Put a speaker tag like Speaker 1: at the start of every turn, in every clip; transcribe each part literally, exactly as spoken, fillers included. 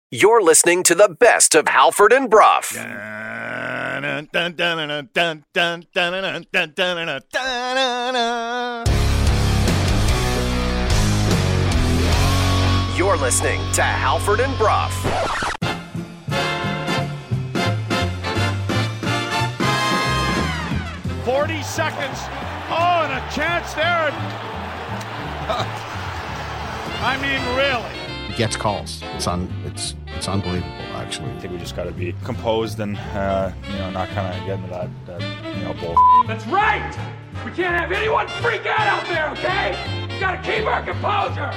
Speaker 1: You're listening to the best of Halford and Brough. You're listening to Halford and Brough.
Speaker 2: forty seconds. Oh, and a chance there. I mean, really.
Speaker 3: He gets calls. It's un, it's it's unbelievable, actually.
Speaker 4: I think we just got to be composed and uh, you know not kind of get into that, that you know bull.
Speaker 5: That's right. We can't have anyone freak out out there. Okay? We got to keep our composure.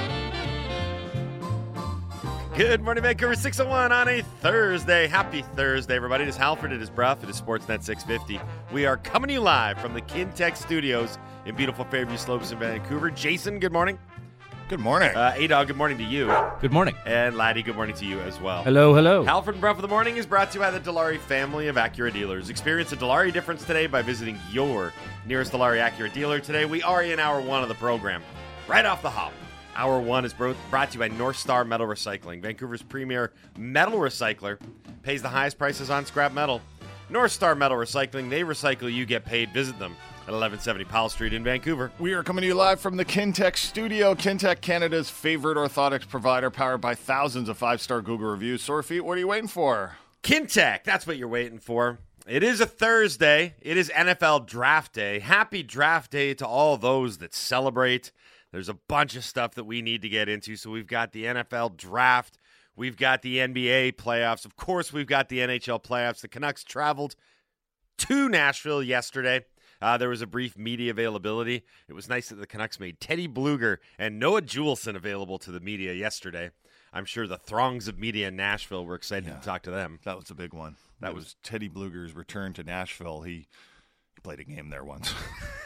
Speaker 6: Good morning, Vancouver. six oh one on a Thursday. Happy Thursday, everybody. It is Halford. It is Brough. It is Sportsnet six fifty. We are coming to you live from the Kintec Studios in beautiful Fairview Slopes in Vancouver. Jason, good morning.
Speaker 7: Good morning.
Speaker 6: Uh, A-Dog, good morning to you.
Speaker 8: Good morning.
Speaker 6: And Laddie, good morning to you as well.
Speaker 8: Hello, hello.
Speaker 6: Halford and Brough of the Morning is brought to you by the Dilawri family of Acura dealers. Experience a Dilawri difference today by visiting your nearest Dilawri Acura dealer today. We are in hour one of the program. Right off the hop. Hour one is brought to you by North Star Metal Recycling. Vancouver's premier metal recycler, pays the highest prices on scrap metal. North Star Metal Recycling, they recycle, you get paid. Visit them at eleven seventy Powell Street in Vancouver.
Speaker 7: We are coming to you live from the Kintec studio. Kintec, Canada's favorite orthotics provider, powered by thousands of five-star Google reviews. Sore feet, what are you waiting for?
Speaker 6: Kintec, that's what you're waiting for. It is a Thursday. It is N F L Draft Day. Happy Draft Day to all those that celebrate. There's a bunch of stuff that we need to get into. So we've got the N F L Draft. We've got the N B A playoffs. Of course, we've got the N H L playoffs. The Canucks traveled to Nashville yesterday. Uh, there was a brief media availability. It was nice that the Canucks made Teddy Bluger and Noah Juleson available to the media yesterday. I'm sure the throngs of media in Nashville were excited yeah, to talk to them.
Speaker 7: That was a big one. That, that was, was Teddy Bluger's return to Nashville. He, he played a game there once.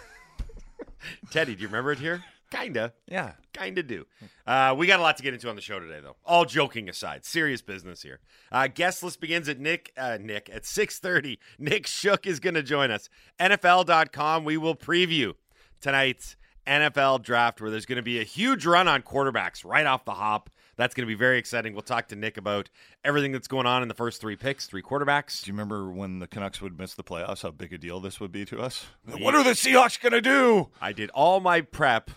Speaker 6: Teddy, do you remember it here? Kinda. Yeah, kinda do. Uh, we got a lot to get into on the show today, though. All joking aside, serious business here. Uh, guest list begins at Nick, uh, Nick at six thirty. Nick Shook is going to join us. N F L dot com, we will preview tonight's N F L draft, where there's going to be a huge run on quarterbacks right off the hop. That's going to be very exciting. We'll talk to Nick about everything that's going on in the first three picks, three quarterbacks.
Speaker 7: Do you remember when the Canucks would miss the playoffs, how big a deal this would be to us? Yeah. What are the Seahawks going to do?
Speaker 6: I did all my prep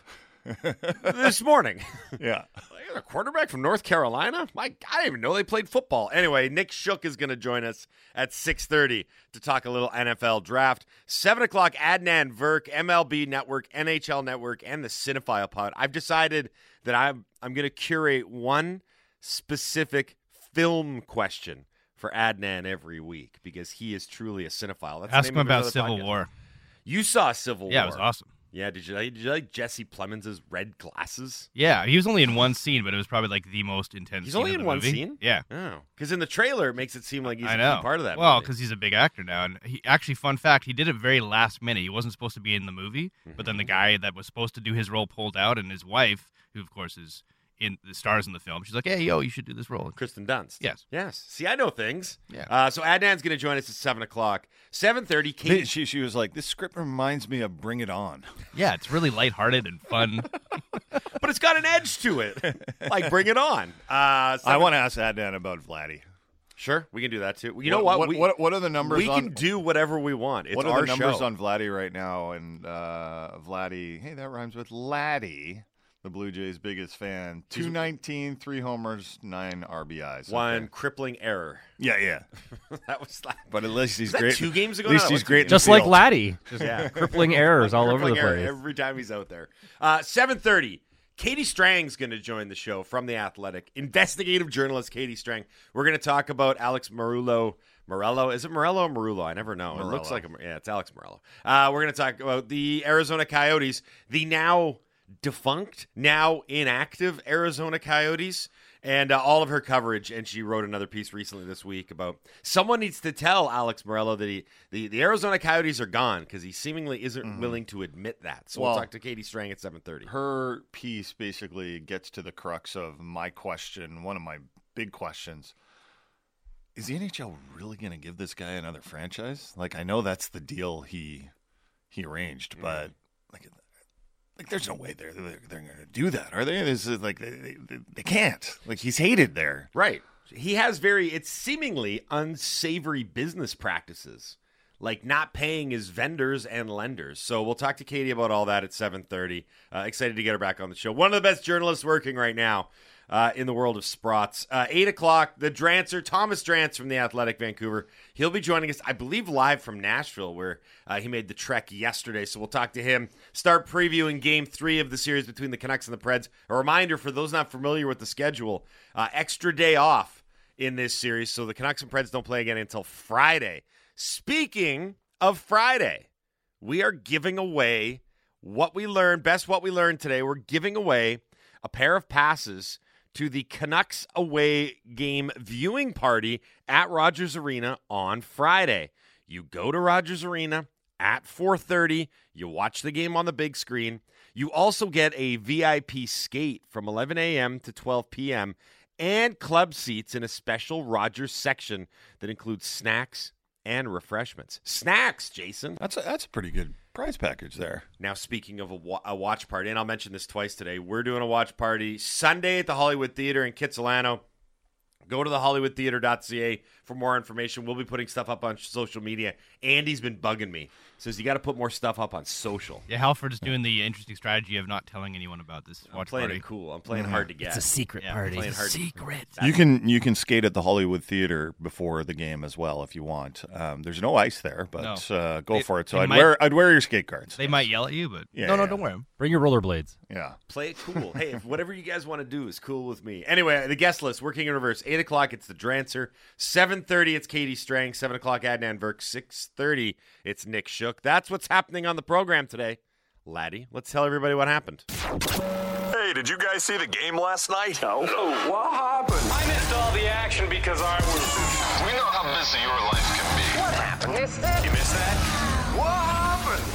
Speaker 6: this morning.
Speaker 7: Yeah.
Speaker 6: A quarterback from North Carolina? My, I didn't even know they played football. Anyway, Nick Shook is going to join us at six thirty to talk a little N F L draft. seven o'clock, Adnan Virk, M L B Network, N H L Network, and the Cinephile Pod. I've decided that I'm, I'm going to curate one specific film question for Adnan every week because he is truly a cinephile. That's
Speaker 8: Ask him about Civil podcast. War.
Speaker 6: You saw Civil
Speaker 8: yeah,
Speaker 6: War.
Speaker 8: Yeah, it was awesome.
Speaker 6: Yeah, did you like, did you like Jesse Plemons' red glasses?
Speaker 8: Yeah, he was only in one scene, but it was probably like the most intense
Speaker 6: he's
Speaker 8: scene
Speaker 6: only
Speaker 8: of the
Speaker 6: in one
Speaker 8: movie.
Speaker 6: scene?
Speaker 8: Yeah.
Speaker 6: Oh, because in the trailer it makes it seem like he's
Speaker 8: I
Speaker 6: a
Speaker 8: know.
Speaker 6: key part of that
Speaker 8: well,
Speaker 6: movie.
Speaker 8: because he's a big actor now. And he actually, fun fact, he did it very last minute. He wasn't supposed to be in the movie, mm-hmm. but then the guy that was supposed to do his role pulled out, and his wife, who of course is in the stars in the film, she's like, hey, yo, you should do this role.
Speaker 6: Kristen Dunst.
Speaker 8: Yes.
Speaker 6: Yes. See, I know things.
Speaker 8: Yeah.
Speaker 6: Uh, so Adnan's going to join us at seven o'clock. seven thirty, Kate.
Speaker 7: She, she was like, this script reminds me of Bring It On.
Speaker 8: Yeah, it's really lighthearted and fun.
Speaker 6: But it's got an edge to it. Like Bring It On. Uh,
Speaker 7: I want to ask Adnan about Vladdy.
Speaker 6: Sure, we can do that too. You
Speaker 7: what,
Speaker 6: know what?
Speaker 7: What,
Speaker 6: we,
Speaker 7: what? What are the numbers
Speaker 6: we
Speaker 7: on...
Speaker 6: We can do whatever we want. It's
Speaker 7: what are
Speaker 6: our
Speaker 7: the numbers
Speaker 6: show.
Speaker 7: on Vladdy right now? And uh, Vladdy, hey, that rhymes with Laddie. The Blue Jays' biggest fan. two nineteen, three homers, nine R B Is.
Speaker 6: One
Speaker 7: okay.
Speaker 6: crippling error.
Speaker 7: Yeah, yeah.
Speaker 6: That was like,
Speaker 7: but at least he's
Speaker 6: was
Speaker 7: great.
Speaker 6: That two games ago?
Speaker 7: At least
Speaker 6: no,
Speaker 7: he's great.
Speaker 9: Just like Laddie. Just yeah. crippling errors all
Speaker 6: crippling
Speaker 9: over the
Speaker 6: error
Speaker 9: place.
Speaker 6: Every time he's out there. Uh, seven thirty. Katie Strang's going to join the show from The Athletic. Investigative journalist Katie Strang. We're going to talk about Alex Marullo. Morello. Is it Morello or Marullo? I never know.
Speaker 7: Morello.
Speaker 6: It looks like, a, yeah, it's Alex Morello. Uh, we're going to talk about the Arizona Coyotes, the now defunct, now inactive Arizona Coyotes, and uh, all of her coverage. And she wrote another piece recently this week about someone needs to tell Alex Morello that he, the, the Arizona Coyotes are gone because he seemingly isn't mm-hmm. willing to admit that. So well, we'll talk to Katie Strang at seven thirty.
Speaker 7: Her piece basically gets to the crux of my question, one of my big questions. Is the N H L really going to give this guy another franchise? Like, I know that's the deal he he arranged, mm-hmm. but like, like, there's no way they're they're, they're going to do that, are they? This is like they, they, they can't. Like, he's hated there,
Speaker 6: right? He has very, it's seemingly unsavory business practices, like not paying his vendors and lenders. So we'll talk to Katie about all that at seven thirty. Uh, excited to get her back on the show. One of the best journalists working right now uh, in the world of Sprots. Uh, eight o'clock, the Drancer, Thomas Drance from The Athletic Vancouver. He'll be joining us, I believe, live from Nashville, where uh, he made the trek yesterday. So we'll talk to him, start previewing game three of the series between the Canucks and the Preds. A reminder for those not familiar with the schedule, uh, extra day off in this series, so the Canucks and Preds don't play again until Friday. Speaking of Friday, we are giving away what we learned, best what we learned today. We're giving away a pair of passes to the Canucks away game viewing party at Rogers Arena on Friday. You go to Rogers Arena at four thirty. You watch the game on the big screen. You also get a V I P skate from eleven a.m. to twelve p.m., and club seats in a special Rogers section that includes snacks and refreshments. Snacks, Jason.
Speaker 7: That's a, that's a pretty good prize package there.
Speaker 6: Now, speaking of a, wa- a watch party, and I'll mention this twice today, we're doing a watch party Sunday at the Hollywood Theater in Kitsilano. Go to the hollywood theater dot c a for more information. We'll be putting stuff up on social media. Andy's been bugging me. Says you got to put more stuff up on social.
Speaker 8: Yeah, Halford is doing the interesting strategy of not telling anyone about this
Speaker 6: I'm
Speaker 8: watch
Speaker 6: playing
Speaker 8: party.
Speaker 6: it cool. I'm playing
Speaker 7: Mm-hmm.
Speaker 6: hard to get.
Speaker 9: It's a secret
Speaker 8: Yeah,
Speaker 9: party.
Speaker 6: playing hard to-
Speaker 9: Secret.
Speaker 7: You can you can skate at the Hollywood Theater before the game as well if you want. Um, there's no ice there, but
Speaker 8: No.
Speaker 7: uh, go
Speaker 8: They-
Speaker 7: for it. So
Speaker 8: they
Speaker 7: I'd
Speaker 8: might-
Speaker 7: wear I'd wear your skate guards.
Speaker 8: They might yell at you, but
Speaker 7: Yeah,
Speaker 8: no, no,
Speaker 7: yeah.
Speaker 8: don't wear them.
Speaker 9: Bring your rollerblades.
Speaker 7: Yeah.
Speaker 6: Play it cool. Hey, if whatever you guys want to do is cool with me. Anyway, the guest list, working in reverse. eight o'clock, it's the Drancer. seven thirty, it's Katie Strang. seven o'clock, Adnan Verk. six thirty, it's Nick Shook. That's what's happening on the program today. Laddie, let's tell everybody what happened.
Speaker 1: Hey, did you guys see the game last night?
Speaker 5: No. What happened? I missed all the action because I was...
Speaker 1: We know how busy your life can be. What happened? Missed that? You missed that? What happened?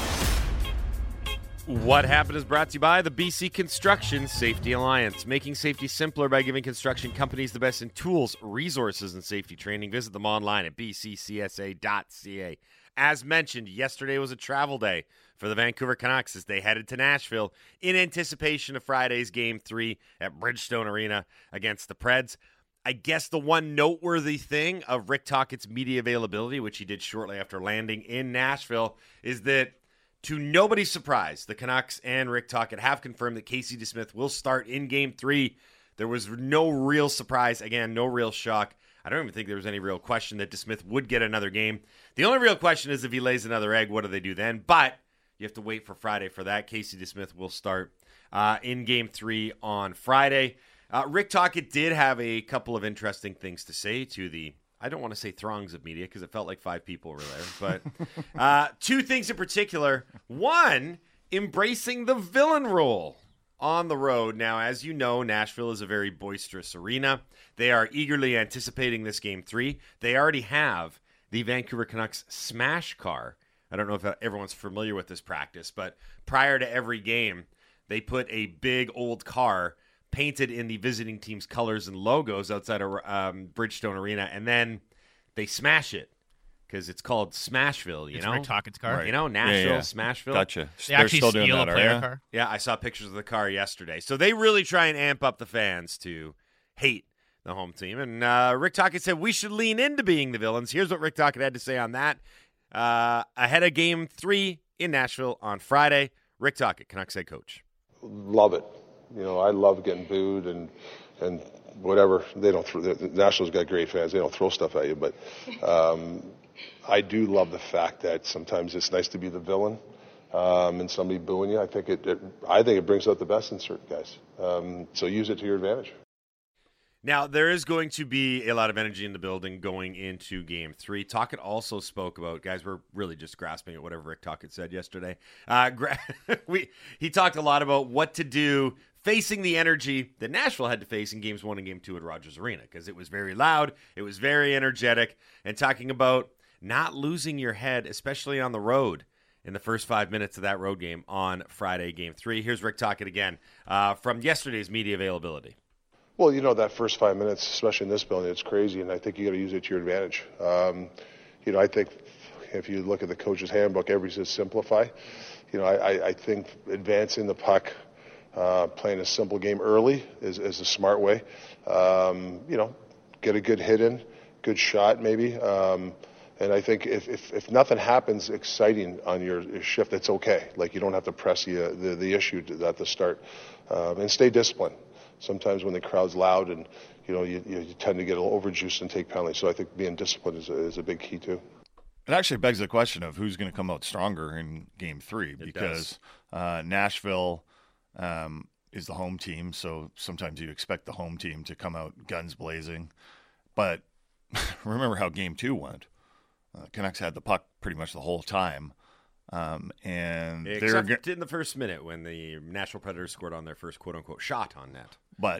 Speaker 6: What Happened is brought to you by the B C Construction Safety Alliance, making safety simpler by giving construction companies the best in tools, resources, and safety training. Visit them online at b c c s a dot c a. As mentioned, yesterday was a travel day for the Vancouver Canucks as they headed to Nashville in anticipation of Friday's Game three at Bridgestone Arena against the Preds. I guess the one noteworthy thing of Rick Tocchet's media availability, which he did shortly after landing in Nashville, is that to nobody's surprise, the Canucks and Rick Tocchet have confirmed that Casey DeSmith will start in Game three. There was no real surprise. Again, no real shock. I don't even think there was any real question that DeSmith would get another game. The only real question is if he lays another egg, what do they do then? But you have to wait for Friday for that. Casey DeSmith will start uh, in Game three on Friday. Uh, Rick Tocchet did have a couple of interesting things to say to the, I don't want to say throngs of media because it felt like five people were there, but uh, two things in particular. One, embracing the villain role on the road. Now, as you know, Nashville is a very boisterous arena. They are eagerly anticipating this Game three. They already have the Vancouver Canucks Smash Car. I don't know if everyone's familiar with this practice, but prior to every game, they put a big old car painted in the visiting team's colors and logos outside of um, Bridgestone Arena, and then they smash it because it's called Smashville, you
Speaker 8: It's
Speaker 6: know?
Speaker 8: Rick Tocchet's car.
Speaker 6: You know, Nashville,
Speaker 7: Yeah, yeah.
Speaker 6: Smashville.
Speaker 7: Gotcha.
Speaker 8: They
Speaker 7: They're
Speaker 8: actually
Speaker 7: still
Speaker 8: steal
Speaker 7: doing
Speaker 8: a
Speaker 7: that,
Speaker 8: player
Speaker 7: are ya?
Speaker 8: car.
Speaker 6: Yeah, I saw pictures of the car yesterday. So they really try and amp up the fans to hate the home team. And uh, Rick Tocchet said we should lean into being the villains. Here's what Rick Tocchet had to say on that. Uh, ahead of Game three in Nashville on Friday, Rick Tocchet, Canucks head coach.
Speaker 10: Love it. You know, I love getting booed and and whatever. They don't. Throw, the Nationals got great fans. They don't throw stuff at you, but um, I do love the fact that sometimes it's nice to be the villain um, and somebody booing you. I think it, it. I think it brings out the best in certain guys. Um, so use it to your advantage.
Speaker 6: Now, there is going to be a lot of energy in the building going into Game three. Tocchet also spoke about, guys, we're really just grasping at whatever Rick Tocchet said yesterday. Uh, gra- we He talked a lot about what to do facing the energy that Nashville had to face in Games one and Game two at Rogers Arena, because it was very loud, it was very energetic, and talking about not losing your head, especially on the road, in the first five minutes of that road game on Friday, Game three. Here's Rick Tocchet again uh, from yesterday's media availability.
Speaker 10: Well, you know, that first five minutes, especially in this building, it's crazy, and I think you got to use it to your advantage. Um, you know, I think if you look at the coach's handbook, everybody says simplify. You know, I, I, I think advancing the puck, uh, playing a simple game early is, is a smart way. Um, you know, get a good hit in, good shot maybe. Um, and I think if, if, if nothing happens exciting on your, your shift, it's okay. Like you don't have to press the, the, the issue to, at the start. Um, and stay disciplined. Sometimes when the crowd's loud and, you know, you, you tend to get a little overjuiced and take penalties. So I think being disciplined is a, is a big key too.
Speaker 7: It actually begs the question of who's going to come out stronger in game three because uh, Nashville um, is the home team. So sometimes you expect the home team to come out guns blazing. But remember how game two went. Uh, Canucks had the puck pretty much the whole time. Um, and
Speaker 6: Except
Speaker 7: they're
Speaker 6: in the first minute when the Nashville Predators scored on their first quote-unquote shot on net.
Speaker 7: But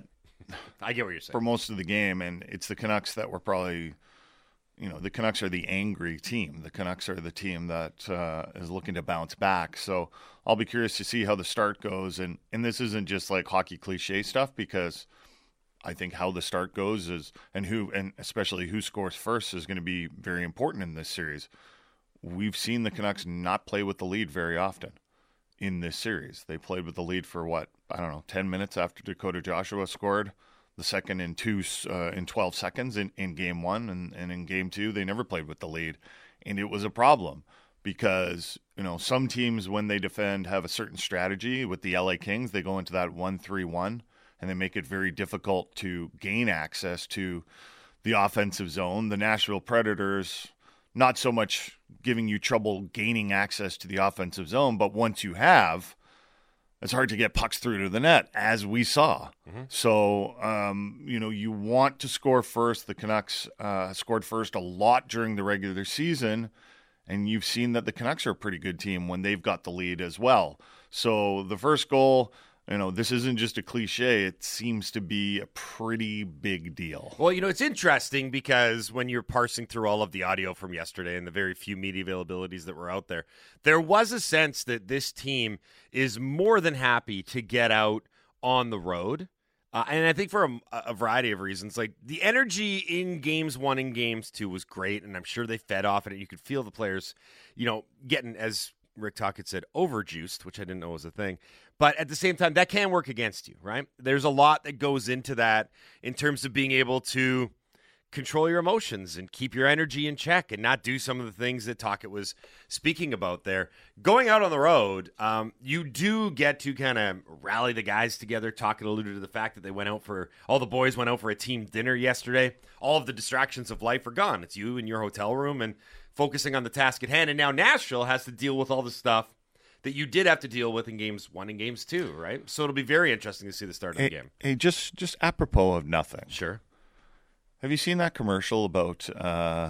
Speaker 6: I get what you're saying.
Speaker 7: For most of the game, and it's the Canucks that were probably, you know, the Canucks are the angry team. The Canucks are the team that uh, is looking to bounce back. So I'll be curious to see how the start goes. And, and this isn't just like hockey cliche stuff because I think how the start goes is, and who, and especially who scores first is going to be very important in this series. We've seen the Canucks not play with the lead very often in this series. They played with the lead for what, I don't know, ten minutes after Dakota Joshua scored the second in two uh, in twelve seconds in, in game one, and, and in game two they never played with the lead, and it was a problem because you know some teams when they defend have a certain strategy. With the L A Kings, they go into that one three one and they make it very difficult to gain access to the offensive zone. The Nashville Predators, not so much giving you trouble gaining access to the offensive zone, but once you have, it's hard to get pucks through to the net, as we saw. Mm-hmm. So, um, you know, you want to score first. The Canucks uh, scored first a lot during the regular season, and you've seen that the Canucks are a pretty good team when they've got the lead as well. So the first goal, you know, this isn't just a cliche. It seems to be a pretty big deal.
Speaker 6: Well, you know, it's interesting because when you're parsing through all of the audio from yesterday and the very few media availabilities that were out there, there was a sense that this team is more than happy to get out on the road. Uh, and I think for a, a variety of reasons, like the energy in games one and games two was great. And I'm sure they fed off it. You could feel the players, you know, getting, as Rick Tocchet said, overjuiced, which I didn't know was a thing. But at the same time, that can work against you, right? There's a lot that goes into that in terms of being able to control your emotions and keep your energy in check and not do some of the things that Tocchet was speaking about there. Going out on the road, um, you do get to kind of rally the guys together. Tocchet alluded to the fact that they went out for, all the boys went out for a team dinner yesterday. All of the distractions of life are gone. It's you in your hotel room and focusing on the task at hand. And now Nashville has to deal with all the stuff that you did have to deal with in games one and games two, right? So it'll be very interesting to see the start of
Speaker 7: hey,
Speaker 6: the game.
Speaker 7: Hey, just just apropos of nothing.
Speaker 6: Sure.
Speaker 7: Have you seen that commercial about uh,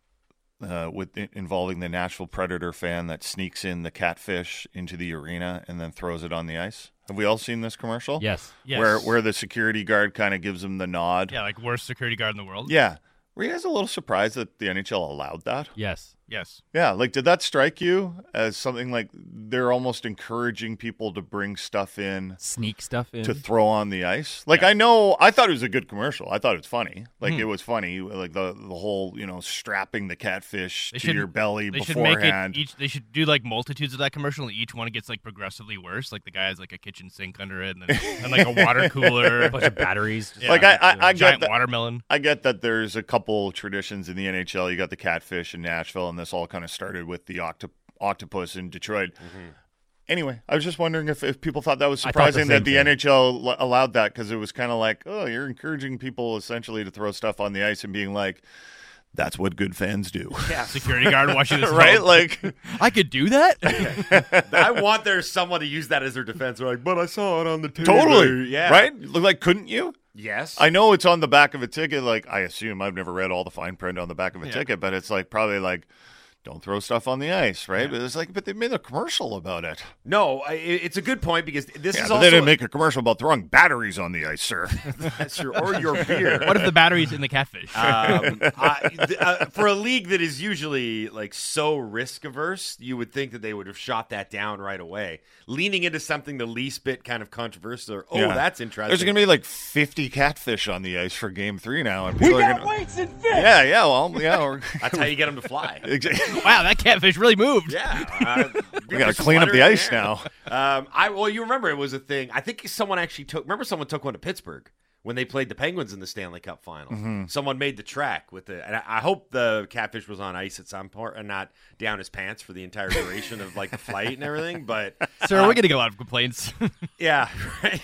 Speaker 7: uh, with involving the Nashville Predator fan that sneaks in the catfish into the arena and then throws it on the ice? Have we all seen this commercial?
Speaker 9: Yes.
Speaker 8: Yes.
Speaker 7: Where where the security guard kind of gives him the nod.
Speaker 8: Yeah, like worst security guard in the world.
Speaker 7: Yeah. Were you guys a little surprised that the N H L allowed that?
Speaker 9: Yes.
Speaker 8: Yes.
Speaker 7: Yeah, like did that strike you as something like they're almost encouraging people to bring stuff in,
Speaker 9: Sneak stuff in.
Speaker 7: to throw on the ice? Like I know, I thought it was a good commercial. I thought it was funny. Like
Speaker 8: Hmm.
Speaker 7: it was funny, like the the whole you know strapping the catfish
Speaker 8: They
Speaker 7: to
Speaker 8: should-
Speaker 7: your belly
Speaker 8: They should
Speaker 7: beforehand.
Speaker 8: make it each. They should do like multitudes of that commercial, and each one gets like progressively worse. Like the guy has like a kitchen sink under it, and, then, and like a water cooler,
Speaker 9: a bunch of batteries.
Speaker 8: Yeah,
Speaker 7: like I, I, I get
Speaker 8: giant
Speaker 7: that.
Speaker 8: watermelon.
Speaker 7: I get that there's a couple traditions in the N H L. You got the catfish in Nashville, and this all kind of started with the octo- octopus in Detroit.
Speaker 6: Mm-hmm.
Speaker 7: Anyway, I was just wondering if, if people thought that was
Speaker 9: I thought the
Speaker 7: surprising that
Speaker 9: same
Speaker 7: the
Speaker 9: thing.
Speaker 7: N H L l- allowed that because it was kind of like, oh, you're encouraging people essentially to throw stuff on the ice and being like, that's what good fans do.
Speaker 6: Yeah.
Speaker 8: Security guard watching this,
Speaker 7: right?
Speaker 8: film.
Speaker 7: Like,
Speaker 8: I could do that.
Speaker 6: I want there's someone to use that as their defense. They're like, but I saw it on the T V.
Speaker 7: totally.
Speaker 6: Yeah.
Speaker 7: Right? Like, couldn't you?
Speaker 6: Yes.
Speaker 7: I know it's on the back of a ticket. Like, I assume I've never read all the fine print on the back of a
Speaker 8: Yeah.
Speaker 7: ticket, but it's like probably like, don't throw stuff on the ice, right? But it's like, but they made a commercial about it.
Speaker 6: No, I- it's a good point because this
Speaker 7: Yeah,
Speaker 6: is
Speaker 7: but
Speaker 6: also
Speaker 7: they didn't make a commercial about throwing batteries on the ice, sir.
Speaker 6: that's your, or your beer.
Speaker 8: What if the battery's in the catfish?
Speaker 6: um, I, th- uh, for a league that is usually like so risk averse, you would think that they would have shot that down right away. Leaning into something the least bit kind of controversial. Or, oh,
Speaker 7: Yeah.
Speaker 6: that's interesting.
Speaker 7: There's going to be like fifty catfish on the ice for Game Three now, and people are going to. Yeah, yeah, well, yeah. Or...
Speaker 6: That's how you get them to fly.
Speaker 7: Exactly.
Speaker 8: Wow, that catfish really moved.
Speaker 6: Yeah, uh,
Speaker 7: We got to clean up the ice now.
Speaker 6: Um, I well, you remember it was a thing. I think someone actually took. Remember, someone took one to Pittsburgh when they played the Penguins in the Stanley Cup final.
Speaker 7: Mm-hmm.
Speaker 6: Someone made the track with the, and I, I hope the catfish was on ice at some point and not down his pants for the entire duration of like the flight and everything. But
Speaker 8: Sir,
Speaker 6: uh,
Speaker 8: we're getting a lot of complaints.
Speaker 6: yeah, right.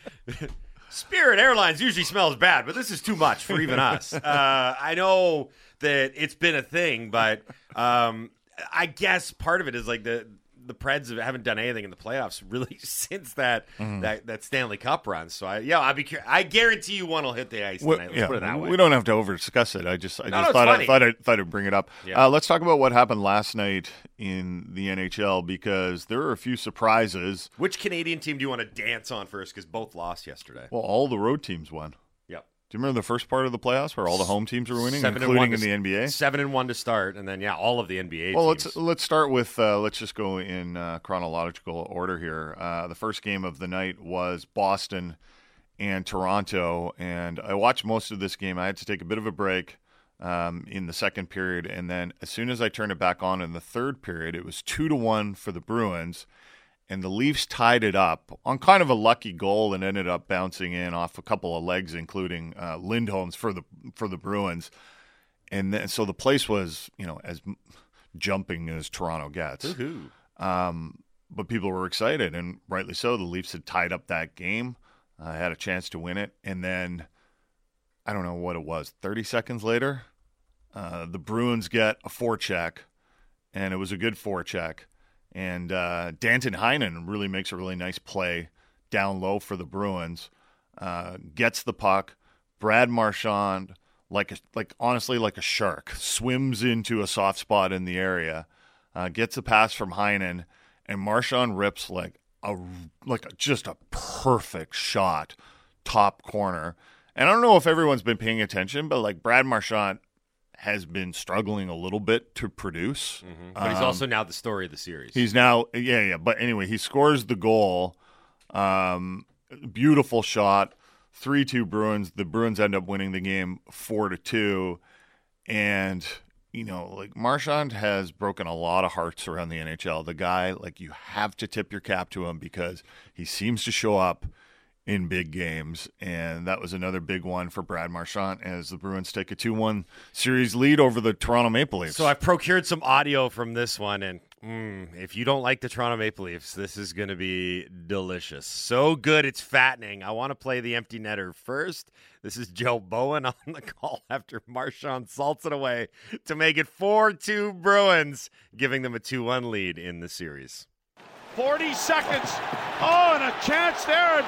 Speaker 6: Spirit Airlines usually smells bad, but this is too much for even us. Uh, I know that it's been a thing, but um, I guess part of it is like the. The Preds haven't done anything in the playoffs really since that mm-hmm. that, that Stanley Cup run. So I, yeah, I'll be. Cur- I guarantee you one will hit the ice tonight. Let's
Speaker 7: yeah,
Speaker 6: put it that way.
Speaker 7: We don't have to over discuss it. I just, I
Speaker 6: no,
Speaker 7: just
Speaker 6: no,
Speaker 7: thought,
Speaker 6: funny.
Speaker 7: I, thought I thought I'd bring it up.
Speaker 6: Yeah.
Speaker 7: Uh, let's talk about what happened last night in the N H L because there were a few surprises.
Speaker 6: Which Canadian team do you want to dance on first? Because both lost yesterday.
Speaker 7: Well, all the road teams won.
Speaker 6: Yep.
Speaker 7: Do you remember the first part of the playoffs where all the home teams were winning,
Speaker 6: Seven
Speaker 7: including
Speaker 6: and
Speaker 7: in
Speaker 6: to,
Speaker 7: the N B A?
Speaker 6: Seven and one to start, and then yeah, all of the N B A.
Speaker 7: Well,
Speaker 6: teams.
Speaker 7: let's let's start with uh, let's just go in uh, chronological order here. Uh, the first game of the night was Boston and Toronto, and I watched most of this game. I had to take a bit of a break um, in the second period, and then as soon as I turned it back on in the third period, it was two to one for the Bruins. And the Leafs tied it up on kind of a lucky goal and ended up bouncing in off a couple of legs, including uh, Lindholm's for the for the Bruins. And then, so the place was, you know, as jumping as Toronto gets. Um, but people were excited, and rightly so. The Leafs had tied up that game, uh, had a chance to win it. And then, I don't know what it was, thirty seconds later, uh, the Bruins get a forecheck, and it was a good forecheck. And uh, Danton Heinen really makes a really nice play down low for the Bruins. Uh, gets the puck. Brad Marchand, like a, like honestly like a shark, swims into a soft spot in the area. Uh, gets a pass from Heinen, and Marchand rips like a like a, just a perfect shot, top corner. And I don't know if everyone's been paying attention, but like Brad Marchand has been struggling a little bit to produce.
Speaker 6: Mm-hmm. But he's
Speaker 7: um,
Speaker 6: also now the story of the series.
Speaker 7: He's now, yeah, yeah. But anyway, he scores the goal. Um, beautiful shot. three two Bruins. The Bruins end up winning the game four to two. And, you know, like Marchand has broken a lot of hearts around the N H L. The guy, like, you have to tip your cap to him because he seems to show up in big games, and that was another big one for Brad Marchand as the Bruins take a two one series lead over the Toronto Maple Leafs.
Speaker 6: So I've procured some audio from this one, and mm, if you don't like the Toronto Maple Leafs, this is going to be delicious. So good, it's fattening. I want to play the empty netter first. This is Joe Bowen on the call after Marchand salts it away to make it four two Bruins, giving them a two one lead in the series.
Speaker 2: forty seconds. Oh, and a chance there.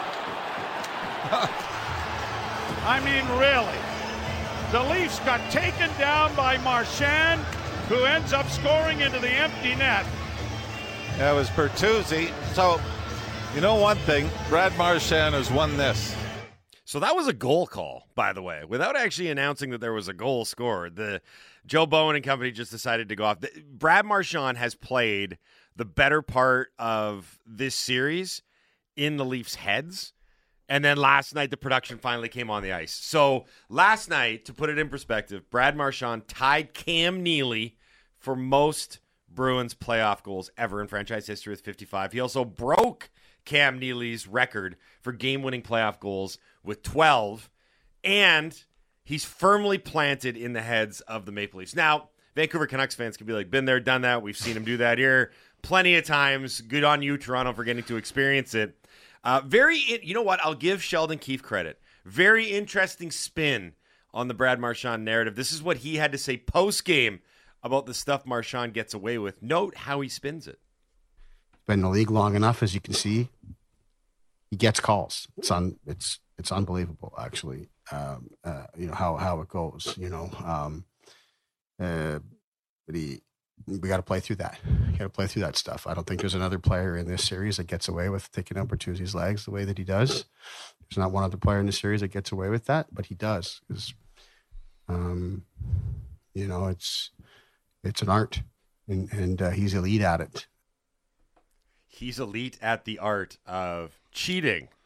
Speaker 2: I mean, really. The Leafs got taken down by Marchand, who ends up scoring into the empty net.
Speaker 11: That was Bertuzzi. So, you know one thing, Brad Marchand has won this.
Speaker 6: So that was a goal call, by the way, without actually announcing that there was a goal scored. The Joe Bowen and company just decided to go off. The, Brad Marchand has played the better part of this series in the Leafs' heads. And then last night, the production finally came on the ice. So last night, to put it in perspective, Brad Marchand tied Cam Neely for most Bruins playoff goals ever in franchise history with fifty-five. He also broke Cam Neely's record for game-winning playoff goals with twelve. And he's firmly planted in the heads of the Maple Leafs. Now, Vancouver Canucks fans can be like, been there, done that. We've seen him do that here plenty of times. Good on you, Toronto, for getting to experience it. Uh, very, you know what? I'll give Sheldon Keefe credit. Very interesting spin on the Brad Marchand narrative. This is what he had to say post-game about the stuff Marchand gets away with. Note how he spins it.
Speaker 3: Been in the league long enough, as you can see. He gets calls. It's un, it's it's unbelievable, actually. Um, uh, you know how how it goes. You know, um, uh, but he. We got to play through that. You got to play through that stuff. I don't think there's another player in this series that gets away with taking up Bertuzzi's legs the way that he does. There's not one other player in the series that gets away with that, but he does. Because, um, you know, it's it's an art, and and uh, he's elite at it.
Speaker 6: He's elite at the art of cheating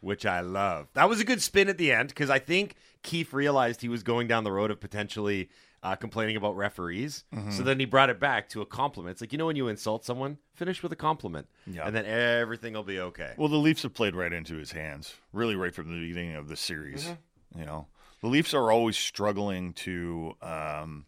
Speaker 6: which I love. That was a good spin at the end because I think Keefe realized he was going down the road of potentially uh, complaining about referees.
Speaker 7: Mhm.
Speaker 6: So then he brought it back to a compliment. It's like, you know, when you insult someone, finish with a compliment.
Speaker 7: Yeah.
Speaker 6: And then everything will be okay.
Speaker 7: Well, the Leafs have played right into his hands, really right from the beginning of the series.
Speaker 6: Mhm.
Speaker 7: You know, the Leafs are always struggling to um,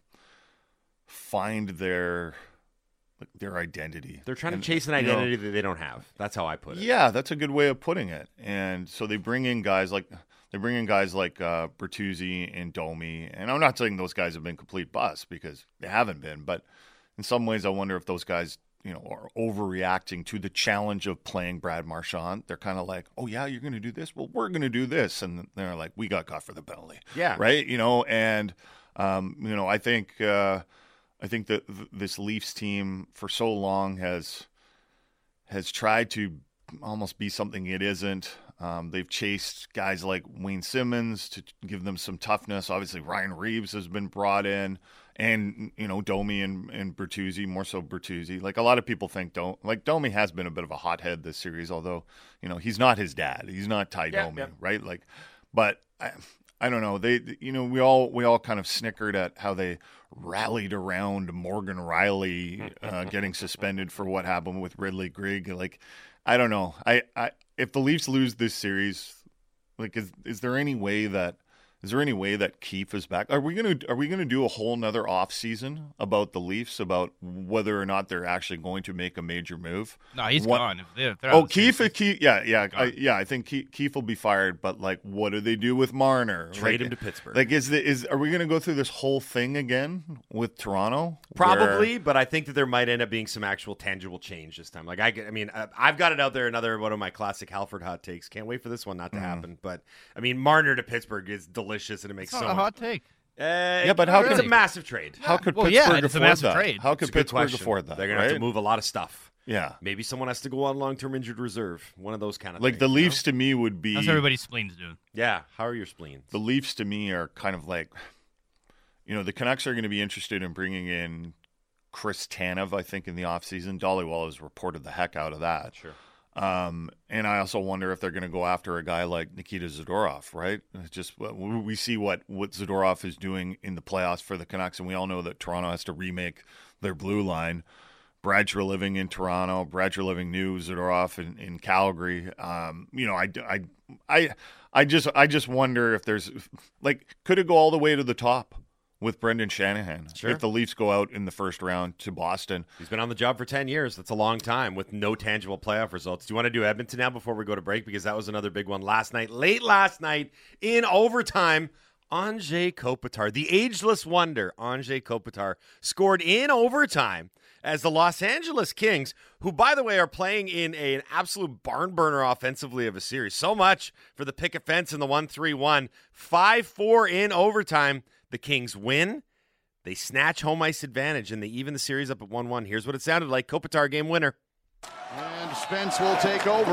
Speaker 7: find their their identity.
Speaker 6: They're trying
Speaker 7: And,
Speaker 6: to chase an
Speaker 7: you know,
Speaker 6: identity that they don't have. That's how I put it.
Speaker 7: Yeah, that's a good way of putting it. And so they bring in guys like they bring in guys like uh, Bertuzzi and Domi, and I'm not saying those guys have been complete busts because they haven't been, but in some ways, I wonder if those guys, you know, are overreacting to the challenge of playing Brad Marchand. They're kind of like, "Oh yeah, you're going to do this? Well, we're going to do this," and they're like, "We got caught for the penalty."
Speaker 6: Yeah,
Speaker 7: right. You know, and um, you know, I think. Uh, I think that th- this Leafs team for so long has has tried to almost be something it isn't. Um, they've chased guys like Wayne Simmons to give them some toughness. Obviously, Ryan Reeves has been brought in, and you know Domi and, and Bertuzzi, more so Bertuzzi. Like a lot of people think, don't like Domi has been a bit of a hothead this series, although you know he's not his dad. He's not Ty
Speaker 6: Yeah,
Speaker 7: Domi,
Speaker 6: yeah.
Speaker 7: right? Like, but. I, I don't know. They, you know, we all we all kind of snickered at how they rallied around Morgan Riley uh, getting suspended for what happened with Ridley Grigg. Like, I don't know. I, I if the Leafs lose this series, like, is is there any way that is there any way that Keefe is back? Are we gonna are we gonna do a whole nother off season about the Leafs about whether or not they're actually going to make a major move?
Speaker 8: No, he's
Speaker 7: What-
Speaker 8: gone. If they're, if they're
Speaker 7: Oh,
Speaker 8: out of the series,
Speaker 7: Keefe, Keefe, yeah, yeah, I,
Speaker 8: gone.
Speaker 7: yeah. I think Keefe, Keefe will be fired, but like, what do they do with Marner?
Speaker 6: Trade
Speaker 7: Like-
Speaker 6: him to Pittsburgh.
Speaker 7: Like, is the, is are we going to go through this whole thing again with Toronto?
Speaker 6: Probably,
Speaker 7: Where-
Speaker 6: but I think that there might end up being some actual tangible change this time. Like I, get- I mean, I- I've got it out there. Another one of my classic Halford hot takes. Can't wait for this one not to
Speaker 7: Mhm.
Speaker 6: happen. But I mean, Marner to Pittsburgh is delicious, and it makes
Speaker 8: It's
Speaker 6: so
Speaker 8: not a
Speaker 6: much.
Speaker 8: hot take.
Speaker 6: Uh,
Speaker 7: Yeah, but how
Speaker 6: it's
Speaker 7: could-
Speaker 6: a massive trade?
Speaker 7: How could
Speaker 8: Well,
Speaker 7: Pittsburgh
Speaker 8: yeah, it's a
Speaker 7: afford
Speaker 8: massive
Speaker 7: that?
Speaker 8: trade.
Speaker 7: How
Speaker 6: It's
Speaker 7: could
Speaker 6: a good
Speaker 7: Pittsburgh
Speaker 6: question.
Speaker 7: afford that?
Speaker 6: They're gonna have to
Speaker 7: right?
Speaker 6: move a lot of stuff.
Speaker 7: Yeah,
Speaker 6: Maybe someone has to go on long-term injured reserve. One of those kind of
Speaker 7: like
Speaker 6: things,
Speaker 7: the
Speaker 6: you know?
Speaker 7: Leafs to me would be
Speaker 8: That's what everybody's spleen's doing.
Speaker 6: Yeah. How are your spleens?
Speaker 7: the Leafs to me are kind of like, you know, the Canucks are going to be interested in bringing in Chris Tanev, I think, in the offseason. Dollywall has reported the heck out of that.
Speaker 6: Sure.
Speaker 7: Um, and I also wonder if they're going to go after a guy like Nikita Zadorov, right? It's just we see what, what Zadorov is doing in the playoffs for the Canucks, and we all know that Toronto has to remake their blue line. Bradshaw living in Toronto, Bradshaw living new, Zadorov in, in Calgary. Um, you know, I, I, I, I just I just wonder if there's like could it go all the way to the top with Brendan Shanahan
Speaker 6: Sure.
Speaker 7: if the Leafs go out in the first round to Boston?
Speaker 6: He's been on the job for ten years. That's a long time with no tangible playoff results. Do you want to do Edmonton now before we go to break? Because that was another big one last night. Late last night in overtime, Anze Kopitar, the ageless wonder, Anze Kopitar, scored in overtime as the Los Angeles Kings, who, by the way, are playing in a- an absolute barn burner offensively of a series. So much for the picket fence and the one three one. five four in overtime. The Kings win. They snatch home ice advantage, and they even the series up at one one. Here's what it sounded like. Kopitar game winner.
Speaker 12: And Spence will take over.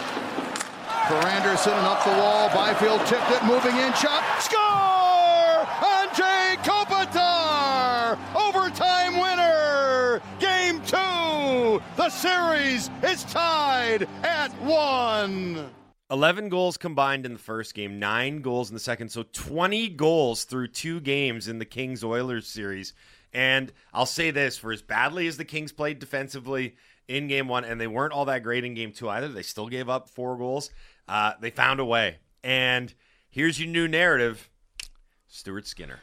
Speaker 12: For Anderson and up the wall. Byfield tipped it, moving in, shot. Score! Anze Kopitar! Overtime winner! Game two! The series is tied at one.
Speaker 6: eleven goals combined in the first game, nine goals in the second, so twenty goals through two games in the Kings-Oilers series. And I'll say this, for as badly as the Kings played defensively in game one, and they weren't all that great in game two either, they still gave up four goals, uh, they found a way. And here's your new narrative, Stuart Skinner.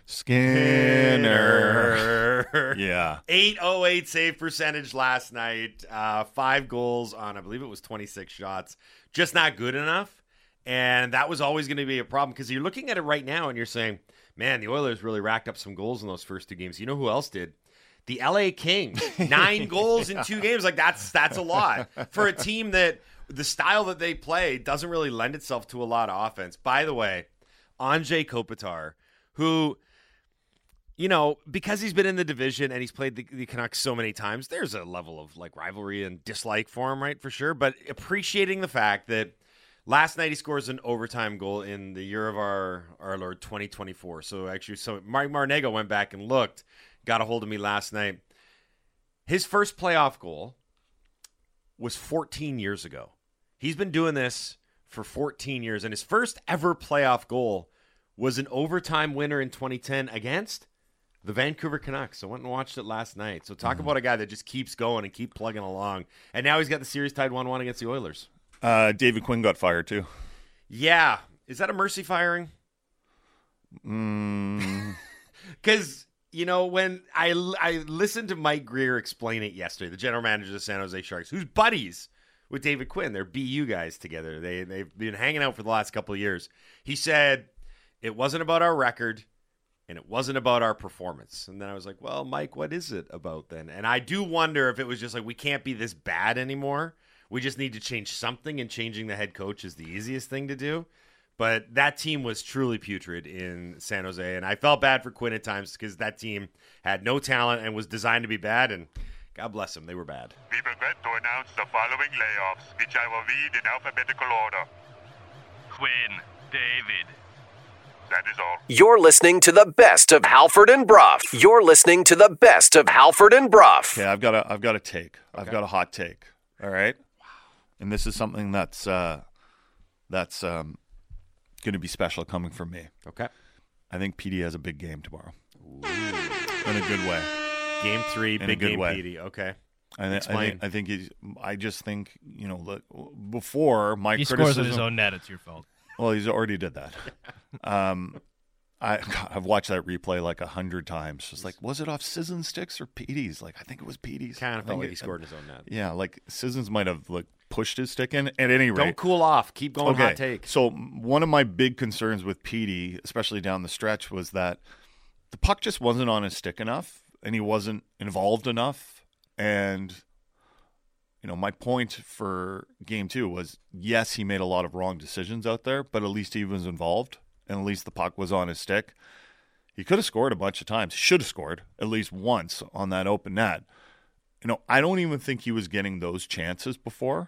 Speaker 7: Skinner. Yeah.
Speaker 6: eight oh eight save percentage last night. Uh, five goals on, I believe it was twenty-six shots. Just not good enough. And that was always going to be a problem because you're looking at it right now and you're saying, man, the Oilers really racked up some goals in those first two games. You know who else did? The L A Kings. Nine goals in two games. Like, that's that's a lot for a team that the style that they play doesn't really lend itself to a lot of offense. By the way, Anze Kopitar, who, you know, because he's been in the division and he's played the, the Canucks so many times, there's a level of like rivalry and dislike for him, right? For sure. But appreciating the fact that last night he scores an overtime goal in the year of our, our Lord twenty twenty-four. So actually, so Mark Marnego went back and looked, got a hold of me last night. His first playoff goal was fourteen years ago. He's been doing this for fourteen years, and his first ever playoff goal was an overtime winner in twenty ten against the Vancouver Canucks. I went and watched it last night. So talk mm-hmm. about a guy that just keeps going and keep plugging along. And now he's got the series tied one one against the Oilers.
Speaker 7: Uh, David Quinn got fired too.
Speaker 6: Yeah. Is that a mercy firing?
Speaker 7: Mm.
Speaker 6: Because, you know, when I, I listened to Mike Greer explain it yesterday, the general manager of the San Jose Sharks, who's buddies with David Quinn. They're B U guys together. They, they've been hanging out for the last couple of years. He said, it wasn't about our record, and it wasn't about our performance. And then I was like, well, Mike, what is it about then? And I do wonder if it was just like, we can't be this bad anymore. We just need to change something, and changing the head coach is the easiest thing to do. But that team was truly putrid in San Jose, and I felt bad for Quinn at times because that team had no talent and was designed to be bad, and God bless them, they were bad.
Speaker 13: We regret to announce the following layoffs, which I will read in alphabetical order. Quinn, David. That is all.
Speaker 14: You're listening to the best of Halford and Brough. You're listening to the best of Halford and Brough.
Speaker 7: Okay, I've got a, I've got a take. Okay. I've got a hot take. All right. Wow. And this is something that's, uh, that's um, going to be special coming from me.
Speaker 6: Okay.
Speaker 7: I think P D has a big game tomorrow. Ooh. In a good way.
Speaker 6: Game three,
Speaker 7: in
Speaker 6: big
Speaker 7: a good
Speaker 6: game
Speaker 7: way.
Speaker 6: P D. Okay.
Speaker 7: I, th- I think. I think. He's, I just think you know. Look, before my
Speaker 8: he
Speaker 7: criticism,
Speaker 8: scores in his own net. It's your fault.
Speaker 7: Well, he's already did that. um, I I've watched that replay like a hundred times. It's like, was it off Sissons sticks or P D's? Like, I think it was P D's.
Speaker 6: Kind of felt like he scored in his own net.
Speaker 7: Yeah, like Sissons might have like pushed his stick in. At any rate,
Speaker 6: don't cool off. Keep going.
Speaker 7: Okay.
Speaker 6: Hot take.
Speaker 7: So one of my big concerns with P D, especially down the stretch, was that the puck just wasn't on his stick enough, and he wasn't involved enough. And you know, my point for game two was, yes, he made a lot of wrong decisions out there, but at least he was involved, and at least the puck was on his stick. He could have scored a bunch of times. Should have scored at least once on that open net. You know, I don't even think he was getting those chances before.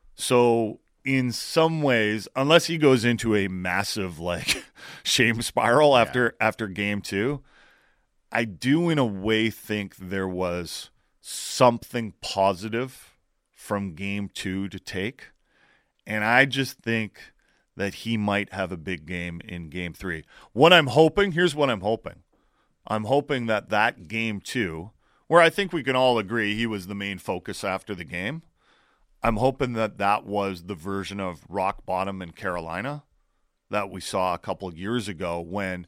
Speaker 7: So in some ways, unless he goes into a massive like shame spiral after yeah. after game two, I do in a way think there was something positive from game two to take. And I just think that he might have a big game in game three. What I'm hoping, here's what I'm hoping. I'm hoping that that game two, where I think we can all agree he was the main focus after the game, I'm hoping that that was the version of rock bottom in Carolina that we saw a couple years ago when,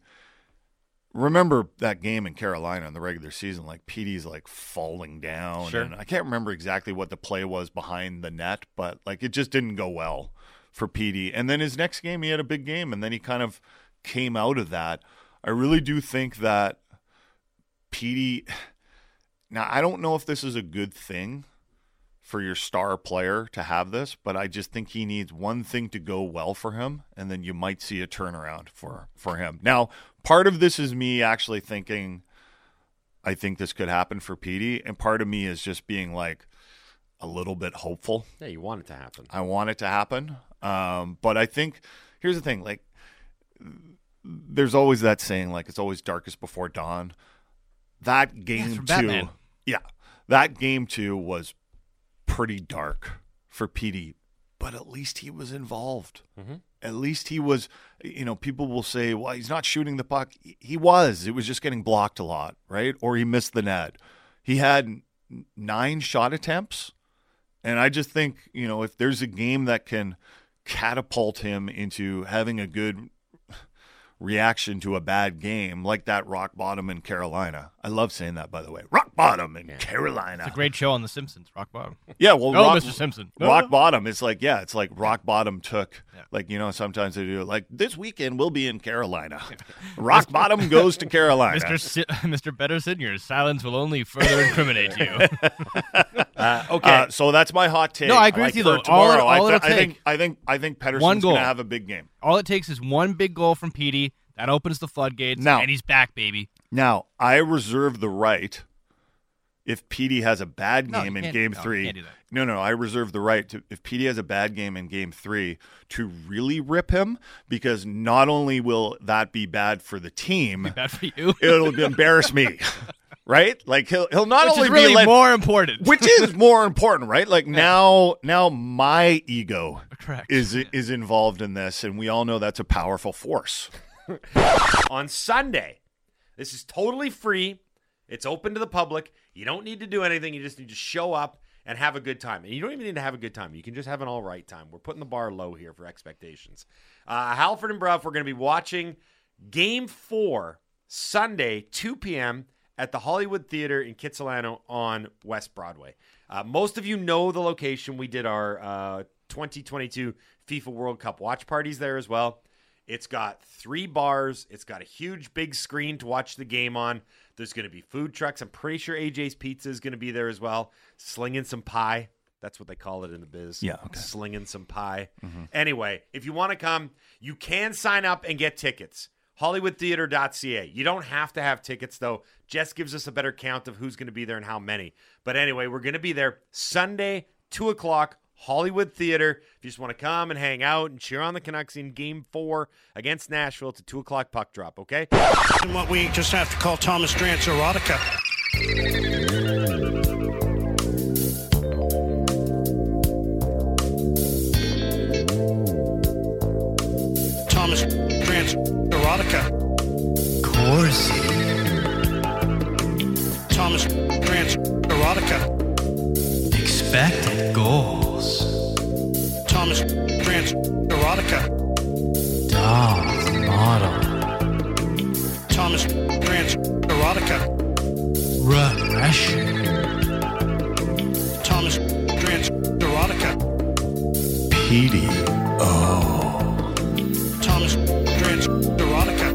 Speaker 7: remember that game in Carolina in the regular season, like P D's like falling down.
Speaker 6: Sure.
Speaker 7: And I can't remember exactly what the play was behind the net, but like it just didn't go well for P D. And then his next game, he had a big game, and then he kind of came out of that. I really do think that P D, now I don't know if this is a good thing for your star player to have this, but I just think he needs one thing to go well for him, and then you might see a turnaround for, for him. Now, part of this is me actually thinking I think this could happen for P D, and part of me is just being like a little bit hopeful.
Speaker 6: Yeah, you want it to happen.
Speaker 7: I want it to happen. Um, but I think, here's the thing, like, there's always that saying, like, it's always darkest before dawn. That game
Speaker 8: yeah,
Speaker 7: two,
Speaker 8: Batman.
Speaker 7: yeah, that game two was pretty dark for P D, but at least he was involved.
Speaker 6: Mm-hmm.
Speaker 7: At least he was, you know, people will say, well, he's not shooting the puck. He was. It was just getting blocked a lot, right? Or he missed the net. He had nine shot attempts. And I just think, you know, if there's a game that can catapult him into having a good reaction to a bad game, like that rock bottom in Carolina. I love saying that, by the way. Rock bottom in yeah. Carolina.
Speaker 8: It's a great show on The Simpsons, Rock Bottom.
Speaker 7: Yeah, well,
Speaker 8: oh,
Speaker 7: rock,
Speaker 8: Mister Simpson.
Speaker 7: Rock
Speaker 8: oh.
Speaker 7: Bottom, it's like, yeah, it's like Rock Bottom took,
Speaker 8: yeah.
Speaker 7: like, you know, sometimes they do, like, this weekend we'll be in Carolina. Rock Bottom goes to Carolina.
Speaker 8: Mister Si- Mister Better-Sin, your silence will only further incriminate you.
Speaker 7: uh, okay, uh, so that's my hot take.
Speaker 8: No, I agree
Speaker 7: like
Speaker 8: with you, though.
Speaker 7: Tomorrow,
Speaker 8: all, it, all
Speaker 7: I, th-
Speaker 8: it'll
Speaker 7: I
Speaker 8: take,
Speaker 7: think, I think, I think Pettersson's going to have a big game.
Speaker 8: All it takes is one big goal from P D. That opens the floodgates,
Speaker 7: now,
Speaker 8: and he's back, baby.
Speaker 7: Now, I reserve the right, if P D has a bad game
Speaker 8: no,
Speaker 7: in game
Speaker 8: no,
Speaker 7: three.
Speaker 8: You can't do that.
Speaker 7: No, no, I reserve the right to, if P D has a bad game in game three, to really rip him, because not only will that be bad for the team,
Speaker 8: be bad for you.
Speaker 7: It'll embarrass me. Right? Like he'll he'll not
Speaker 8: which
Speaker 7: only
Speaker 8: is really
Speaker 7: be let,
Speaker 8: more important.
Speaker 7: Which is more important, right? Like yeah. now now my ego
Speaker 8: correct.
Speaker 7: is is involved in this, and we all know that's a powerful force.
Speaker 6: On Sunday, this is totally free. It's open to the public. You don't need to do anything. You just need to show up and have a good time. And you don't even need to have a good time. You can just have an all right time. We're putting the bar low here for expectations. Uh, Halford and Brough, we're going to be watching Game four Sunday, two p.m. at the Hollywood Theater in Kitsilano on West Broadway. Uh, most of you know the location. We did our uh, twenty twenty-two FIFA World Cup watch parties there as well. It's got three bars. It's got a huge big screen to watch the game on. There's going to be food trucks. I'm pretty sure A J's Pizza is going to be there as well. Slinging some pie. That's what they call it in the biz.
Speaker 7: Yeah, okay.
Speaker 6: Slinging some pie.
Speaker 7: Mm-hmm.
Speaker 6: Anyway, if you want to come, you can sign up and get tickets. Hollywood Theater dot c a. You don't have to have tickets, though. Jess gives us a better count of who's going to be there and how many. But anyway, we're going to be there Sunday, two o'clock, Hollywood Theater. If you just want to come and hang out and cheer on the Canucks in Game four against Nashville, it's a two o'clock puck drop, okay?
Speaker 15: And what we just have to call Thomas Drance erotica. Thomas Drance erotica.
Speaker 16: Corsi.
Speaker 15: Thomas Drance erotica.
Speaker 16: Expected goals.
Speaker 15: Thomas Drance erotica.
Speaker 16: Dolls model.
Speaker 15: Thomas Drance erotica.
Speaker 16: Regression.
Speaker 15: Thomas Drance erotica.
Speaker 16: P D O.
Speaker 15: Thomas Drance erotica.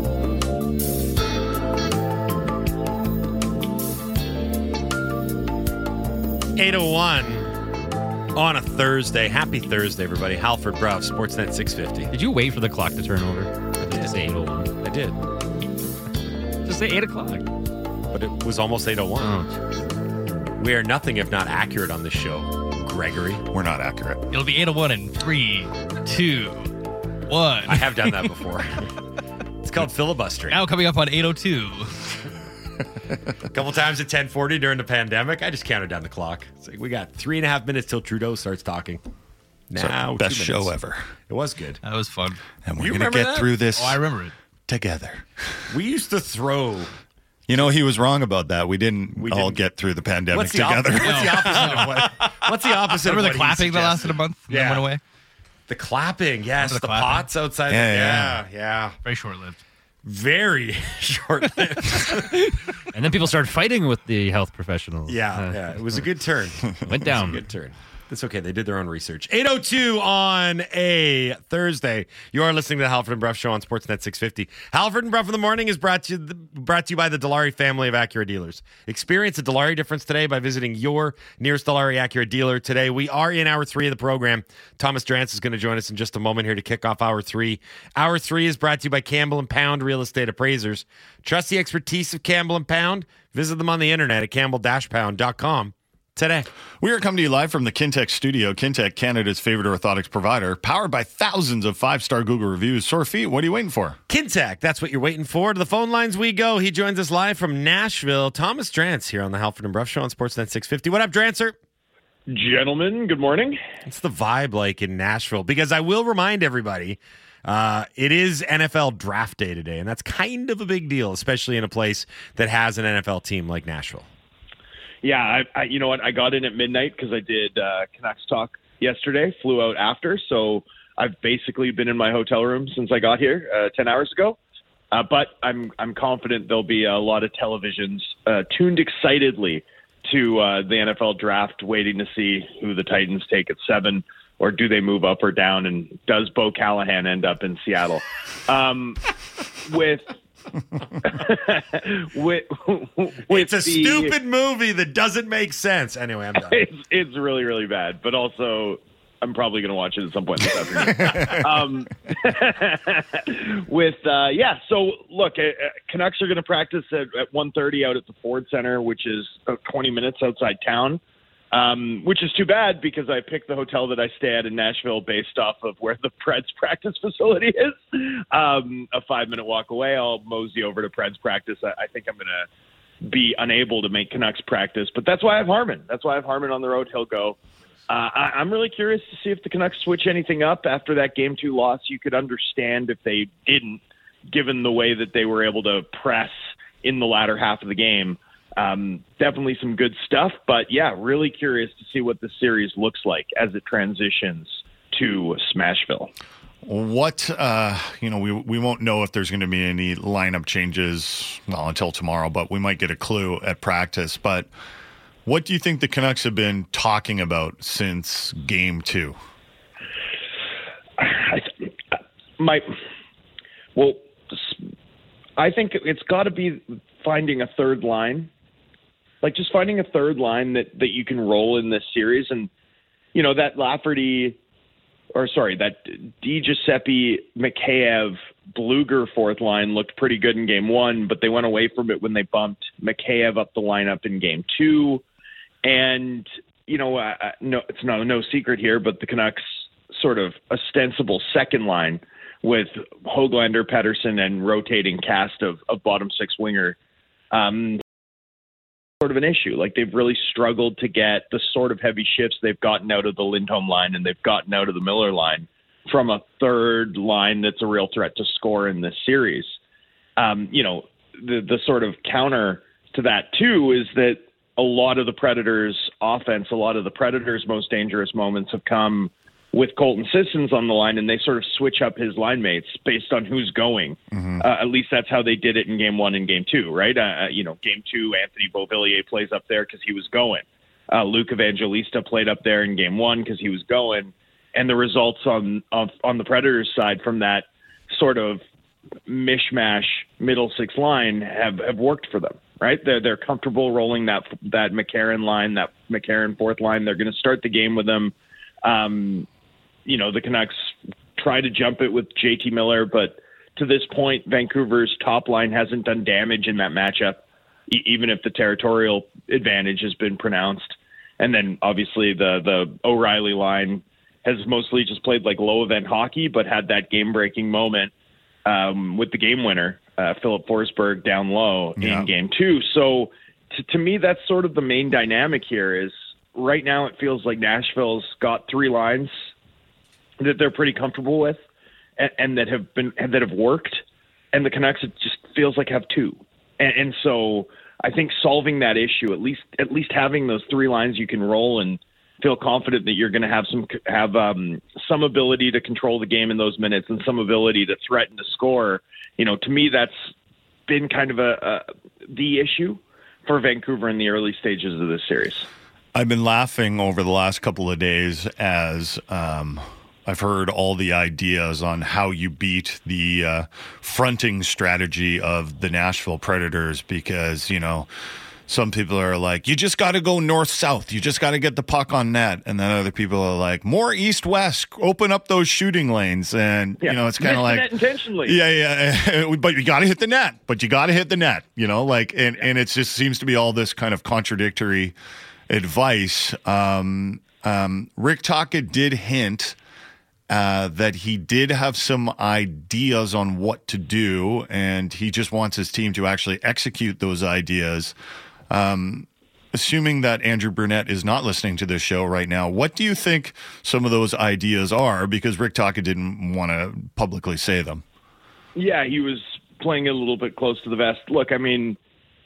Speaker 6: eight oh one on a Thursday. Happy Thursday, everybody. Halford Brough, Sportsnet six fifty.
Speaker 9: Did you wait for the clock to turn over? I did. To say eight oh one.
Speaker 6: I did.
Speaker 9: Just say eight o'clock.
Speaker 6: But it was almost eight oh one.
Speaker 9: Oh,
Speaker 6: we are nothing if not accurate on this show, Gregory.
Speaker 7: We're not accurate.
Speaker 8: It'll be eight oh one in three, two, one.
Speaker 6: I have done that before. It's called filibustering.
Speaker 8: Now coming up on eight oh two.
Speaker 6: A couple times at ten forty during the pandemic, I just counted down the clock. It's like we got three and a half minutes till Trudeau starts talking. Now,
Speaker 7: best
Speaker 6: two
Speaker 7: show
Speaker 6: minutes.
Speaker 7: ever.
Speaker 6: It was good.
Speaker 8: That was fun.
Speaker 7: And we're
Speaker 6: You
Speaker 7: going to
Speaker 6: remember
Speaker 7: get
Speaker 6: that?
Speaker 7: through this
Speaker 8: Oh, I remember it.
Speaker 7: together.
Speaker 6: We used to throw.
Speaker 7: You know, he was wrong about that. We didn't
Speaker 6: We
Speaker 7: all
Speaker 6: didn't-
Speaker 7: get through the pandemic
Speaker 6: What's the,
Speaker 7: together.
Speaker 6: opposite, what's the opposite of what? What's the opposite
Speaker 8: Remember
Speaker 6: of
Speaker 8: the
Speaker 6: what he
Speaker 8: clapping that lasted
Speaker 6: suggested?
Speaker 8: a month and then
Speaker 6: Yeah.
Speaker 8: went away?
Speaker 6: The clapping, yes.
Speaker 8: Remember
Speaker 6: The,
Speaker 8: the clapping?
Speaker 6: pots outside.
Speaker 7: Yeah,
Speaker 6: the,
Speaker 7: yeah.
Speaker 6: yeah, yeah.
Speaker 8: Very short-lived.
Speaker 6: Very short-lived.
Speaker 9: And then people started fighting with the health professionals.
Speaker 6: Yeah,
Speaker 9: Uh,
Speaker 6: yeah. It was a good turn.
Speaker 9: Went down.
Speaker 6: It was a good turn. That's okay. They did their own research. eight oh two on a Thursday. You are listening to the Halford and Brough Show on Sportsnet six fifty. Halford and Brough in the morning is brought to you, brought to you by the Dilawri family of Acura dealers. Experience a Dilawri difference today by visiting your nearest Dilawri Acura dealer today. We are in hour three of the program. Thomas Drance is going to join us in just a moment here to kick off hour three. Hour three is brought to you by Campbell and Pound Real Estate Appraisers. Trust the expertise of Campbell and Pound. Visit them on the internet at campbell dash pound dot com. Today.
Speaker 7: We are coming to you live from the Kintec studio. Kintec, Canada's favorite orthotics provider, powered by thousands of five-star Google reviews. Sore feet, what are you waiting for?
Speaker 6: Kintec, that's what you're waiting for. To the phone lines we go. He joins us live from Nashville. Thomas Drance here on the Halford and Brough Show on Sportsnet six fifty. What up, Drancer?
Speaker 17: Gentlemen, good morning.
Speaker 6: What's the vibe like in Nashville? Because I will remind everybody, uh, it is N F L draft day today, and that's kind of a big deal, especially in a place that has an N F L team like Nashville.
Speaker 17: Yeah, I, I, you know what? I got in at midnight because I did uh, Canucks talk yesterday. Flew out after, so I've basically been in my hotel room since I got here uh, ten hours ago. Uh, but I'm I'm confident there'll be a lot of televisions uh, tuned excitedly to uh, the N F L draft, waiting to see who the Titans take at seven, or do they move up or down, and does Bo Callahan end up in Seattle? Um, with with, with
Speaker 6: it's a
Speaker 17: the,
Speaker 6: stupid movie that doesn't make sense. Anyway, I'm done.
Speaker 17: It's, it's really, really bad, but also I'm probably going to watch it at some point this afternoon. um, with, uh, yeah, so look, uh, Canucks are going to practice at, at one thirty out at the Ford Center, which is uh, twenty minutes outside town. Um, which is too bad because I picked the hotel that I stay at in Nashville based off of where the Preds practice facility is. Um, a five-minute walk away. I'll mosey over to Preds practice. I, I think I'm going to be unable to make Canucks practice, but that's why I have Harmon. That's why I have Harmon on the road. He'll go. Uh, I, I'm really curious to see if the Canucks switch anything up after that game two loss. You could understand if they didn't, given the way that they were able to press in the latter half of the game. Um, definitely some good stuff, but yeah, really curious to see what the series looks like as it transitions to Smashville.
Speaker 7: What, uh, you know, we we won't know if there's going to be any lineup changes, well, until tomorrow, but we might get a clue at practice. But what do you think the Canucks have been talking about since game two?
Speaker 17: I, my, well, I think it's got to be finding a third line. Like just finding a third line that, that you can roll in this series. And, you know, that Lafferty, or sorry, that DiGiuseppe, Mikheyev, Bluger fourth line looked pretty good in game one, but they went away from it when they bumped Mikheyev up the lineup in game two. And, you know, uh, no, it's no, no secret here, but the Canucks sort of ostensible second line with Höglander, Pettersson, and rotating cast of, of bottom six winger, um, sort of an issue. Like they've really struggled to get the sort of heavy shifts they've gotten out of the Lindholm line and they've gotten out of the Miller line from a third line that's a real threat to score in this series. Um, you know, the the sort of counter to that too is that a lot of the Predators' offense, a lot of the Predators' most dangerous moments have come with Colton Sissons on the line, and they sort of switch up his line mates based on who's going. Mm-hmm. Uh, at least that's how they did it in game one and game two, right? Uh, you know, game two, Anthony Beauvillier plays up there because he was going. Uh, Luke Evangelista played up there in game one because he was going. And the results on, on on the Predators' side from that sort of mishmash middle six line have, have worked for them, right? They're they're comfortable rolling that that McCarron line, that McCarron fourth line. They're going to start the game with them. Um, you know, the Canucks try to jump it with J T Miller, but to this point, Vancouver's top line hasn't done damage in that matchup, e- even if the territorial advantage has been pronounced. And then obviously the the O'Reilly line has mostly just played like low event hockey, but had that game breaking moment um, with the game winner, uh, Philip Forsberg down low yeah. in game two. So to, to me, that's sort of the main dynamic here is right now it feels like Nashville's got three lines that they're pretty comfortable with and, and that have been, that have worked. And the Canucks, it just feels like have two. And, and so I think solving that issue, at least, at least having those three lines you can roll and feel confident that you're going to have some, have um, some ability to control the game in those minutes and some ability to threaten to score. You know, to me, that's been kind of a, a the issue for Vancouver in the early stages of this series.
Speaker 7: I've been laughing over the last couple of days as um, I've heard all the ideas on how you beat the uh, fronting strategy of the Nashville Predators because, you know, some people are like, you just got to go north-south. You just got to get the puck on net. And then other people are like, more east-west. Open up those shooting lanes. And, yeah. you know, it's kind of like...
Speaker 17: net intentionally.
Speaker 7: Yeah, yeah. But you got to hit the net. But you got to hit the net, you know? like, And, yeah. and it just seems to be all this kind of contradictory advice. Um, um, Rick Tocchet did hint uh, that he did have some ideas on what to do, and he just wants his team to actually execute those ideas. Um, assuming that Andrew Brunette is not listening to this show right now, what do you think some of those ideas are? Because Rick Tocchet didn't want to publicly say them.
Speaker 17: Yeah, he was playing it a little bit close to the vest. Look, I mean,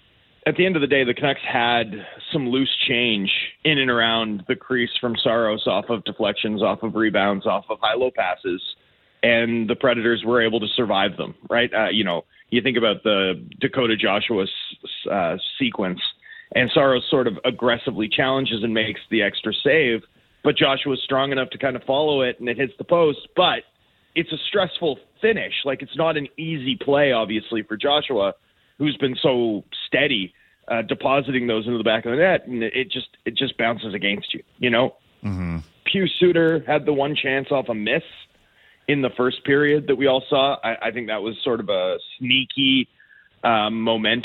Speaker 17: at the end of the day, the Canucks had some loose change in and around the crease from Saros off of deflections, off of rebounds, off of high-low passes, and the Predators were able to survive them, right? Uh, you know, you think about the Dakota Joshua uh, sequence, and Saros sort of aggressively challenges and makes the extra save, but Joshua's strong enough to kind of follow it, and it hits the post, but it's a stressful finish. Like, it's not an easy play, obviously, for Joshua, who's been so steady uh, depositing those into the back of the net, and it just it just bounces against you, you know?
Speaker 7: Mm-hmm.
Speaker 17: Pius Suter had the one chance off a miss in the first period that we all saw. I, I think that was sort of a sneaky um,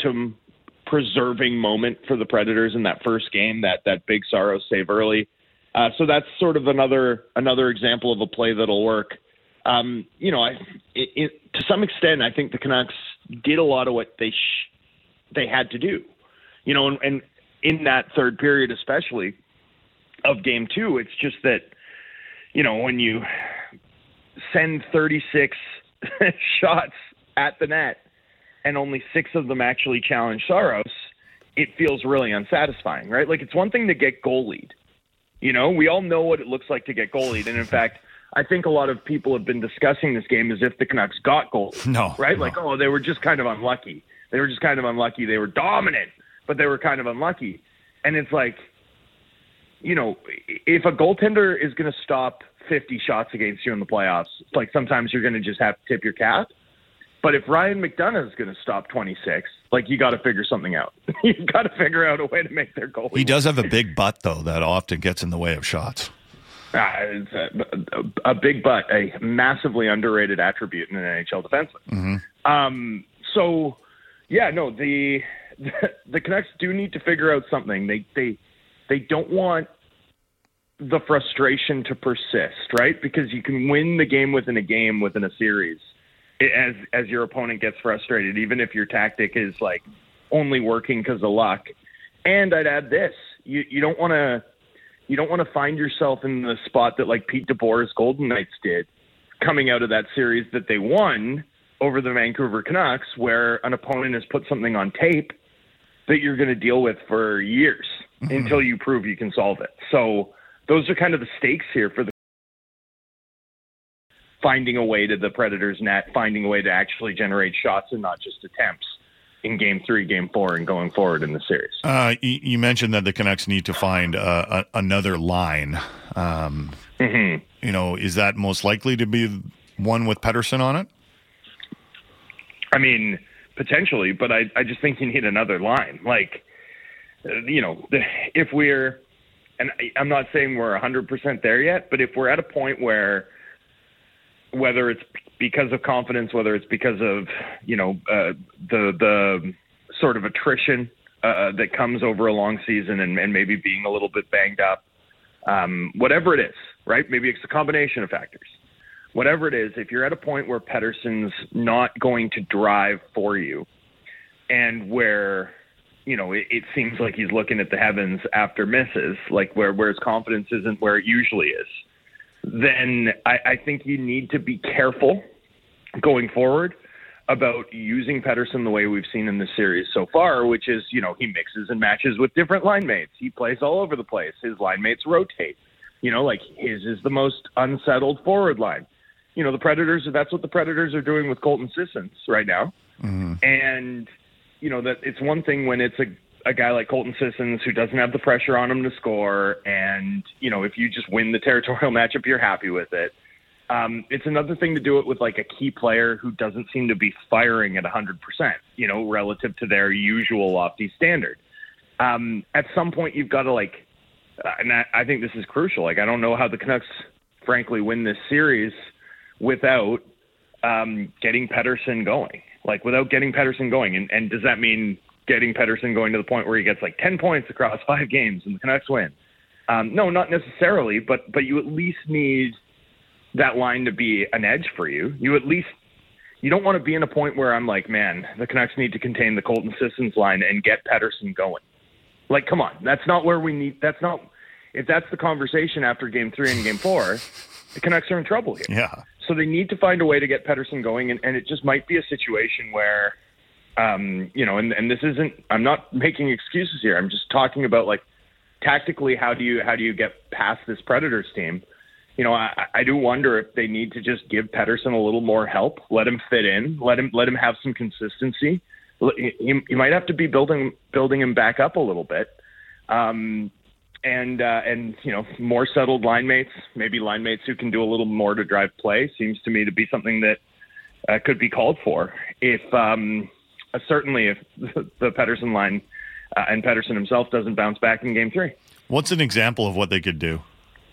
Speaker 17: momentum-preserving moment for the Predators in that first game, that that big Saros save early. Uh, so that's sort of another another example of a play that'll work. Um, you know, I, it, it, to some extent, I think the Canucks did a lot of what they sh- they had to do. You know, and, and in that third period especially, of game two. It's just that, you know, when you send thirty-six shots at the net and only six of them actually challenge Saros, it feels really unsatisfying, right? Like, it's one thing to get goalied. You know, we all know what it looks like to get goalied. And in fact, I think a lot of people have been discussing this game as if the Canucks got goalied.
Speaker 7: No.
Speaker 17: Right?
Speaker 7: No.
Speaker 17: Like, oh, they were just kind of unlucky. They were just kind of unlucky. They were dominant, but they were kind of unlucky. And it's like, you know, if a goaltender is going to stop fifty shots against you in the playoffs, it's like sometimes you're going to just have to tip your cap. But if Ryan McDonough is going to stop twenty-six, like, you got to figure something out. You've got to figure out a way to make their goalie.
Speaker 7: He does have a big butt, though, that often gets in the way of shots.
Speaker 17: Uh, it's a, a big butt, a massively underrated attribute in an N H L defenseman.
Speaker 7: Mm-hmm.
Speaker 17: Um, so, yeah, no, the, the the Canucks do need to figure out something. They they they don't want the frustration to persist, right? Because you can win the game within a game within a series as as your opponent gets frustrated, even if your tactic is like only working because of luck. And I'd add this: you you don't want to. You don't want to find yourself in the spot that, like, Pete DeBoer's Golden Knights did coming out of that series that they won over the Vancouver Canucks, where an opponent has put something on tape that you're going to deal with for years mm-hmm. until you prove you can solve it. So those are kind of the stakes here for the finding a way to the Predators' net, finding a way to actually generate shots and not just attempts in game three, game four, and going forward in the series.
Speaker 7: Uh, you, you mentioned that the Canucks need to find uh, a, another line. Um,
Speaker 17: mm-hmm.
Speaker 7: You know, is that most likely to be one with Pettersson on it?
Speaker 17: I mean, potentially, but I, I just think you need another line. Like, uh, you know, if we're, and I'm not saying we're one hundred percent there yet, but if we're at a point where, whether it's because of confidence, whether it's because of, you know, uh, the the sort of attrition uh, that comes over a long season and, and maybe being a little bit banged up, um, whatever it is, right? Maybe it's a combination of factors. Whatever it is, if you're at a point where Pettersson's not going to drive for you and where, you know, it, it seems like he's looking at the heavens after misses, like where, where his confidence isn't where it usually is, then I, I think you need to be careful going forward about using Pettersson the way we've seen in the series so far, which is, you know, he mixes and matches with different line mates. He plays all over the place. His line mates rotate. You know, like his is the most unsettled forward line. You know, the Predators, that's what the Predators are doing with Colton Sissons right now.
Speaker 7: Mm-hmm.
Speaker 17: And, you know, that it's one thing when it's a a guy like Colton Sissons who doesn't have the pressure on him to score. And, you know, if you just win the territorial matchup, you're happy with it. Um, it's another thing to do it with like a key player who doesn't seem to be firing at one hundred percent, you know, relative to their usual lofty standard. Um, at some point you've got to like, uh, and I, I think this is crucial. Like, I don't know how the Canucks frankly win this series without um, getting Pettersson going, like without getting Pettersson going. And, and does that mean getting Pettersson going to the point where he gets like ten points across five games and the Canucks win? Um, no, not necessarily, but but you at least need that line to be an edge for you. You at least, you don't want to be in a point where I'm like, man, the Canucks need to contain the Colton Sissons line and get Pettersson going. Like, come on, that's not where we need, that's not, if that's the conversation after game three and game four, the Canucks are in trouble here.
Speaker 7: Yeah.
Speaker 17: So they need to find a way to get Pettersson going, and, and it just might be a situation where, Um, you know, and, and this isn't, I'm not making excuses here. I'm just talking about like tactically, how do you, how do you get past this Predators team? You know, I, I do wonder if they need to just give Pettersson a little more help, let him fit in, let him, let him have some consistency. You, you might have to be building, building him back up a little bit. Um, and, uh, and, you know, more settled line mates, maybe line mates who can do a little more to drive play, seems to me to be something that uh, could be called for. If, um, Uh, certainly if the Pettersson line uh, and Pettersson himself doesn't bounce back in game three.
Speaker 7: What's an example of what they could do?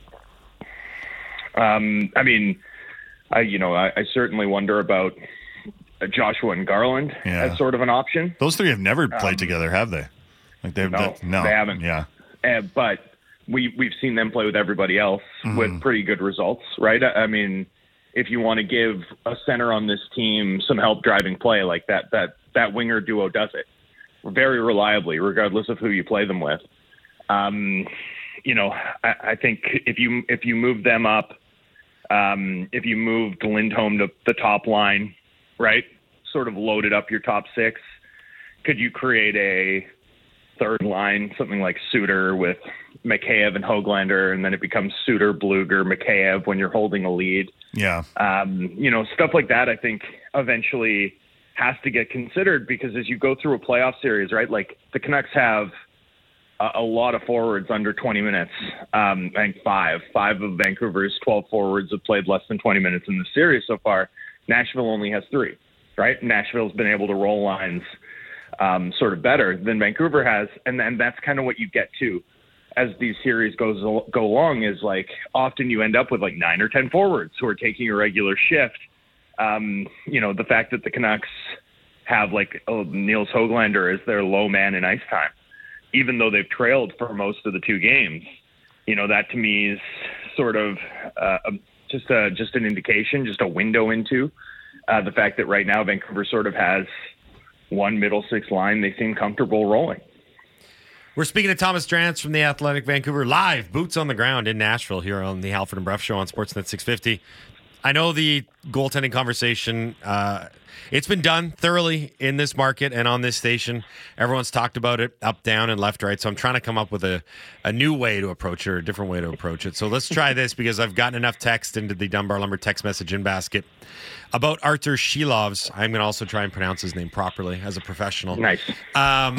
Speaker 17: Um, I mean, I, you know, I, I certainly wonder about uh, Joshua and Garland
Speaker 7: Yeah.
Speaker 17: as sort of an option.
Speaker 7: Those three have never played
Speaker 17: Um,
Speaker 7: together, have they? Like they've
Speaker 17: No,
Speaker 7: no,
Speaker 17: they haven't.
Speaker 7: Yeah.
Speaker 17: Uh, but we, we've seen them play with everybody else
Speaker 7: Mhm.
Speaker 17: with pretty good results, right? I, I mean, if you want to give a center on this team some help driving play, like that, that, that winger duo does it very reliably, regardless of who you play them with. Um, you know, I, I think if you if you move them up, um, if you moved Lindholm to the top line, right, sort of loaded up your top six, could you create a third line, something like Suter with Mikheyev and Höglander, and then it becomes Suter, Bluger, Mikheyev when you're holding a lead?
Speaker 7: Yeah.
Speaker 17: Um, you know, stuff like that, I think eventually has to get considered, because as you go through a playoff series, right, like the Canucks have a, a lot of forwards under twenty minutes. Um, I think five, five of Vancouver's twelve forwards have played less than twenty minutes in the series so far. Nashville only has three, right? Nashville's been able to roll lines um, sort of better than Vancouver has. And then that's kind of what you get to as these series goes go along, is like often you end up with like nine or ten forwards who are taking a regular shift. Um, you know, the fact that the Canucks have like oh, Niels Höglander as their low man in ice time, even though they've trailed for most of the two games, you know, that to me is sort of uh, just a, just an indication, just a window into uh, the fact that right now Vancouver sort of has one middle six line they seem comfortable rolling.
Speaker 6: We're speaking to Thomas Drance from the Athletic Vancouver, live, boots on the ground in Nashville here on the Halford and Brough Show on Sportsnet six fifty. I know the goaltending conversation, uh, it's been done thoroughly in this market and on this station. Everyone's talked about it up, down, and left, right. So I'm trying to come up with a, a new way to approach it, or a different way to approach it. So let's try this, because I've gotten enough text into the Dunbar Lumber text message in basket about Artur Shilovs. I'm going to also try and pronounce his name properly as a professional.
Speaker 17: Nice.
Speaker 6: Um,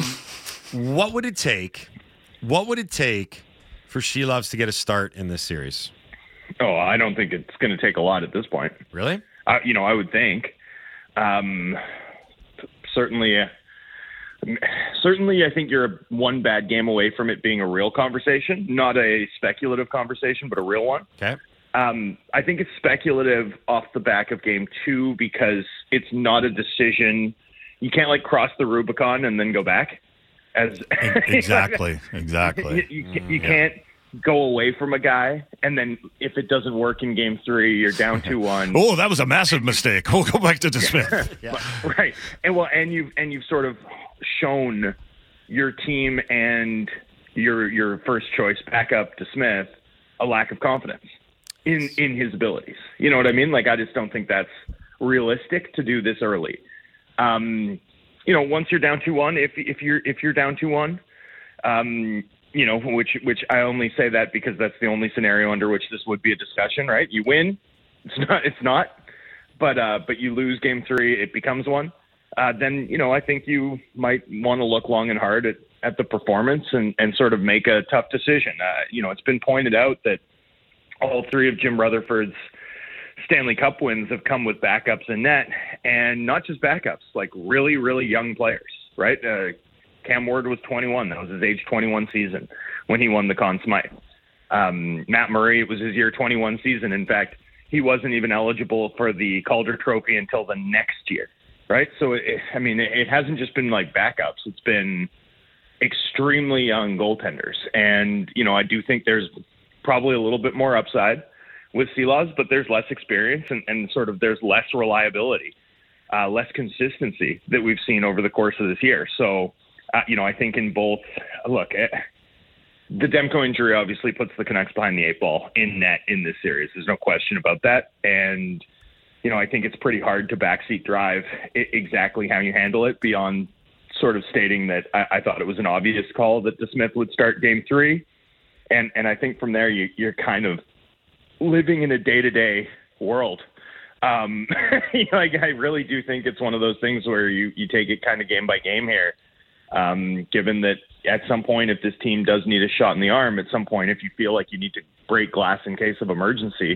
Speaker 6: what would it take? What would it take for Shilovs to get a start in this series?
Speaker 17: Oh, I don't think it's going to take a lot at this point.
Speaker 6: Really?
Speaker 17: Uh, you know, I would think. Um, certainly, uh, certainly, I think you're one bad game away from it being a real conversation, not a speculative conversation, but a real one.
Speaker 6: Okay.
Speaker 17: Um, I think it's speculative off the back of game two, because it's not a decision. You can't like cross the Rubicon and then go back. As
Speaker 7: exactly, exactly.
Speaker 17: You, you, you can't go away from a guy, and then if it doesn't work in game three, you're down two one.
Speaker 7: Oh, that was a massive mistake. We'll go back to DeSmith.
Speaker 17: Yeah. Right. And well, and you've and you've sort of shown your team and your your first choice backup DeSmith a lack of confidence in in his abilities. You know what I mean? Like, I just don't think that's realistic to do this early. Um, you know, once you're down two one, if if you're if you're down two one, um, you know, which which I only say that because that's the only scenario under which this would be a discussion, right? You win, it's not, it's not, but uh, but you lose game three, it becomes one. Uh, then you know, I think you might want to look long and hard at, at the performance and, and sort of make a tough decision. Uh, you know, it's been pointed out that all three of Jim Rutherford's Stanley Cup wins have come with backups in net, and not just backups, like really, really young players, right? Uh, Cam Ward was twenty-one. That was his age twenty-one season when he won the Conn Smythe. Um, Matt Murray, it was his year twenty-one season. In fact, he wasn't even eligible for the Calder Trophy until the next year, right? So, it, I mean, it, it hasn't just been like backups. It's been extremely young goaltenders. And, you know, I do think there's probably a little bit more upside with Shilovs, but there's less experience and, and sort of there's less reliability, uh, less consistency that we've seen over the course of this year. So, Uh, you know, I think in both, look, eh, the Demko injury obviously puts the Canucks behind the eight ball in net in this series. There's no question about that. And, you know, I think it's pretty hard to backseat drive I- exactly how you handle it beyond sort of stating that I, I thought it was an obvious call that DeSmith would start game three. And, and I think from there, you, you're kind of living in a day-to-day world. Um, you know, like, I really do think it's one of those things where you, you take it kind of game by game here. Um, given that at some point, if this team does need a shot in the arm, at some point, if you feel like you need to break glass in case of emergency,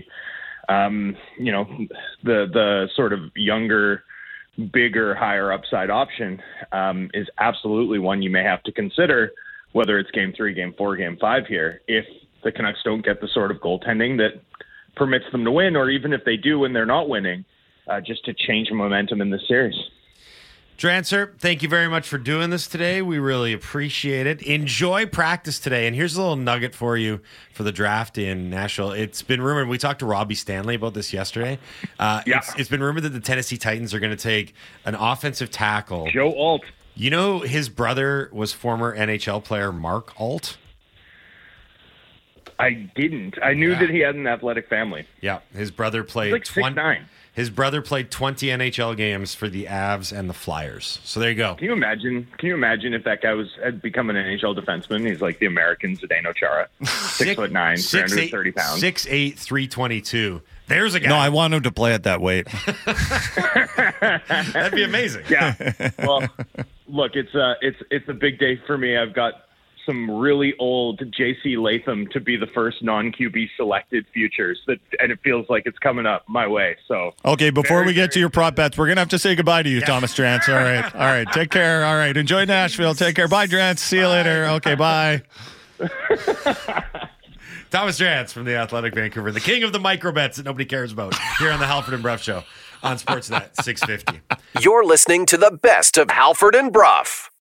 Speaker 17: um, you know, the the sort of younger, bigger, higher upside option um, is absolutely one you may have to consider, whether it's game three, game four, game five here, if the Canucks don't get the sort of goaltending that permits them to win, or even if they do and they're not winning, uh, just to change the momentum in this series.
Speaker 6: Drancer, thank you very much for doing this today. We really appreciate it. Enjoy practice today. And here's a little nugget for you for the draft in Nashville. It's been rumored, we talked to Robbie Stanley about this yesterday. Uh,
Speaker 17: yeah.
Speaker 6: it's, it's been rumored that the Tennessee Titans are going to take an offensive tackle.
Speaker 17: Joe Alt.
Speaker 6: You know, his brother was former N H L player Mark Alt.
Speaker 17: I didn't. I knew
Speaker 6: Yeah.
Speaker 17: that he had an athletic family.
Speaker 6: Yeah, his brother played
Speaker 17: He's like six nine.
Speaker 6: His brother played twenty N H L games for the Avs and the Flyers. So there you go.
Speaker 17: Can you imagine? Can you imagine if that guy was had become an N H L defenseman? He's like the American Zdeno Chara, six foot nine, three hundred thirty pounds,
Speaker 6: six eight, three twenty two. There's a guy.
Speaker 7: No, I want him to play at that weight.
Speaker 6: That'd be amazing.
Speaker 17: Yeah. Well, look, it's a it's it's a big day for me. I've got some really old J C Latham to be the first non-Q B selected futures, that, and it feels like it's coming up my way. So
Speaker 7: Okay, before
Speaker 17: very,
Speaker 7: we get to your prop bets, we're going to have to say goodbye to you, yeah. Thomas Drance. All right. All right. Take care. All right. Enjoy Nashville. Take care. Bye, Drance. See you bye. later. Okay, bye.
Speaker 6: Thomas Drance from the Athletic Vancouver, the king of the micro bets that nobody cares about, here on the Halford and Brough Show on Sportsnet six fifty.
Speaker 14: You're listening to the best of Halford and Brough.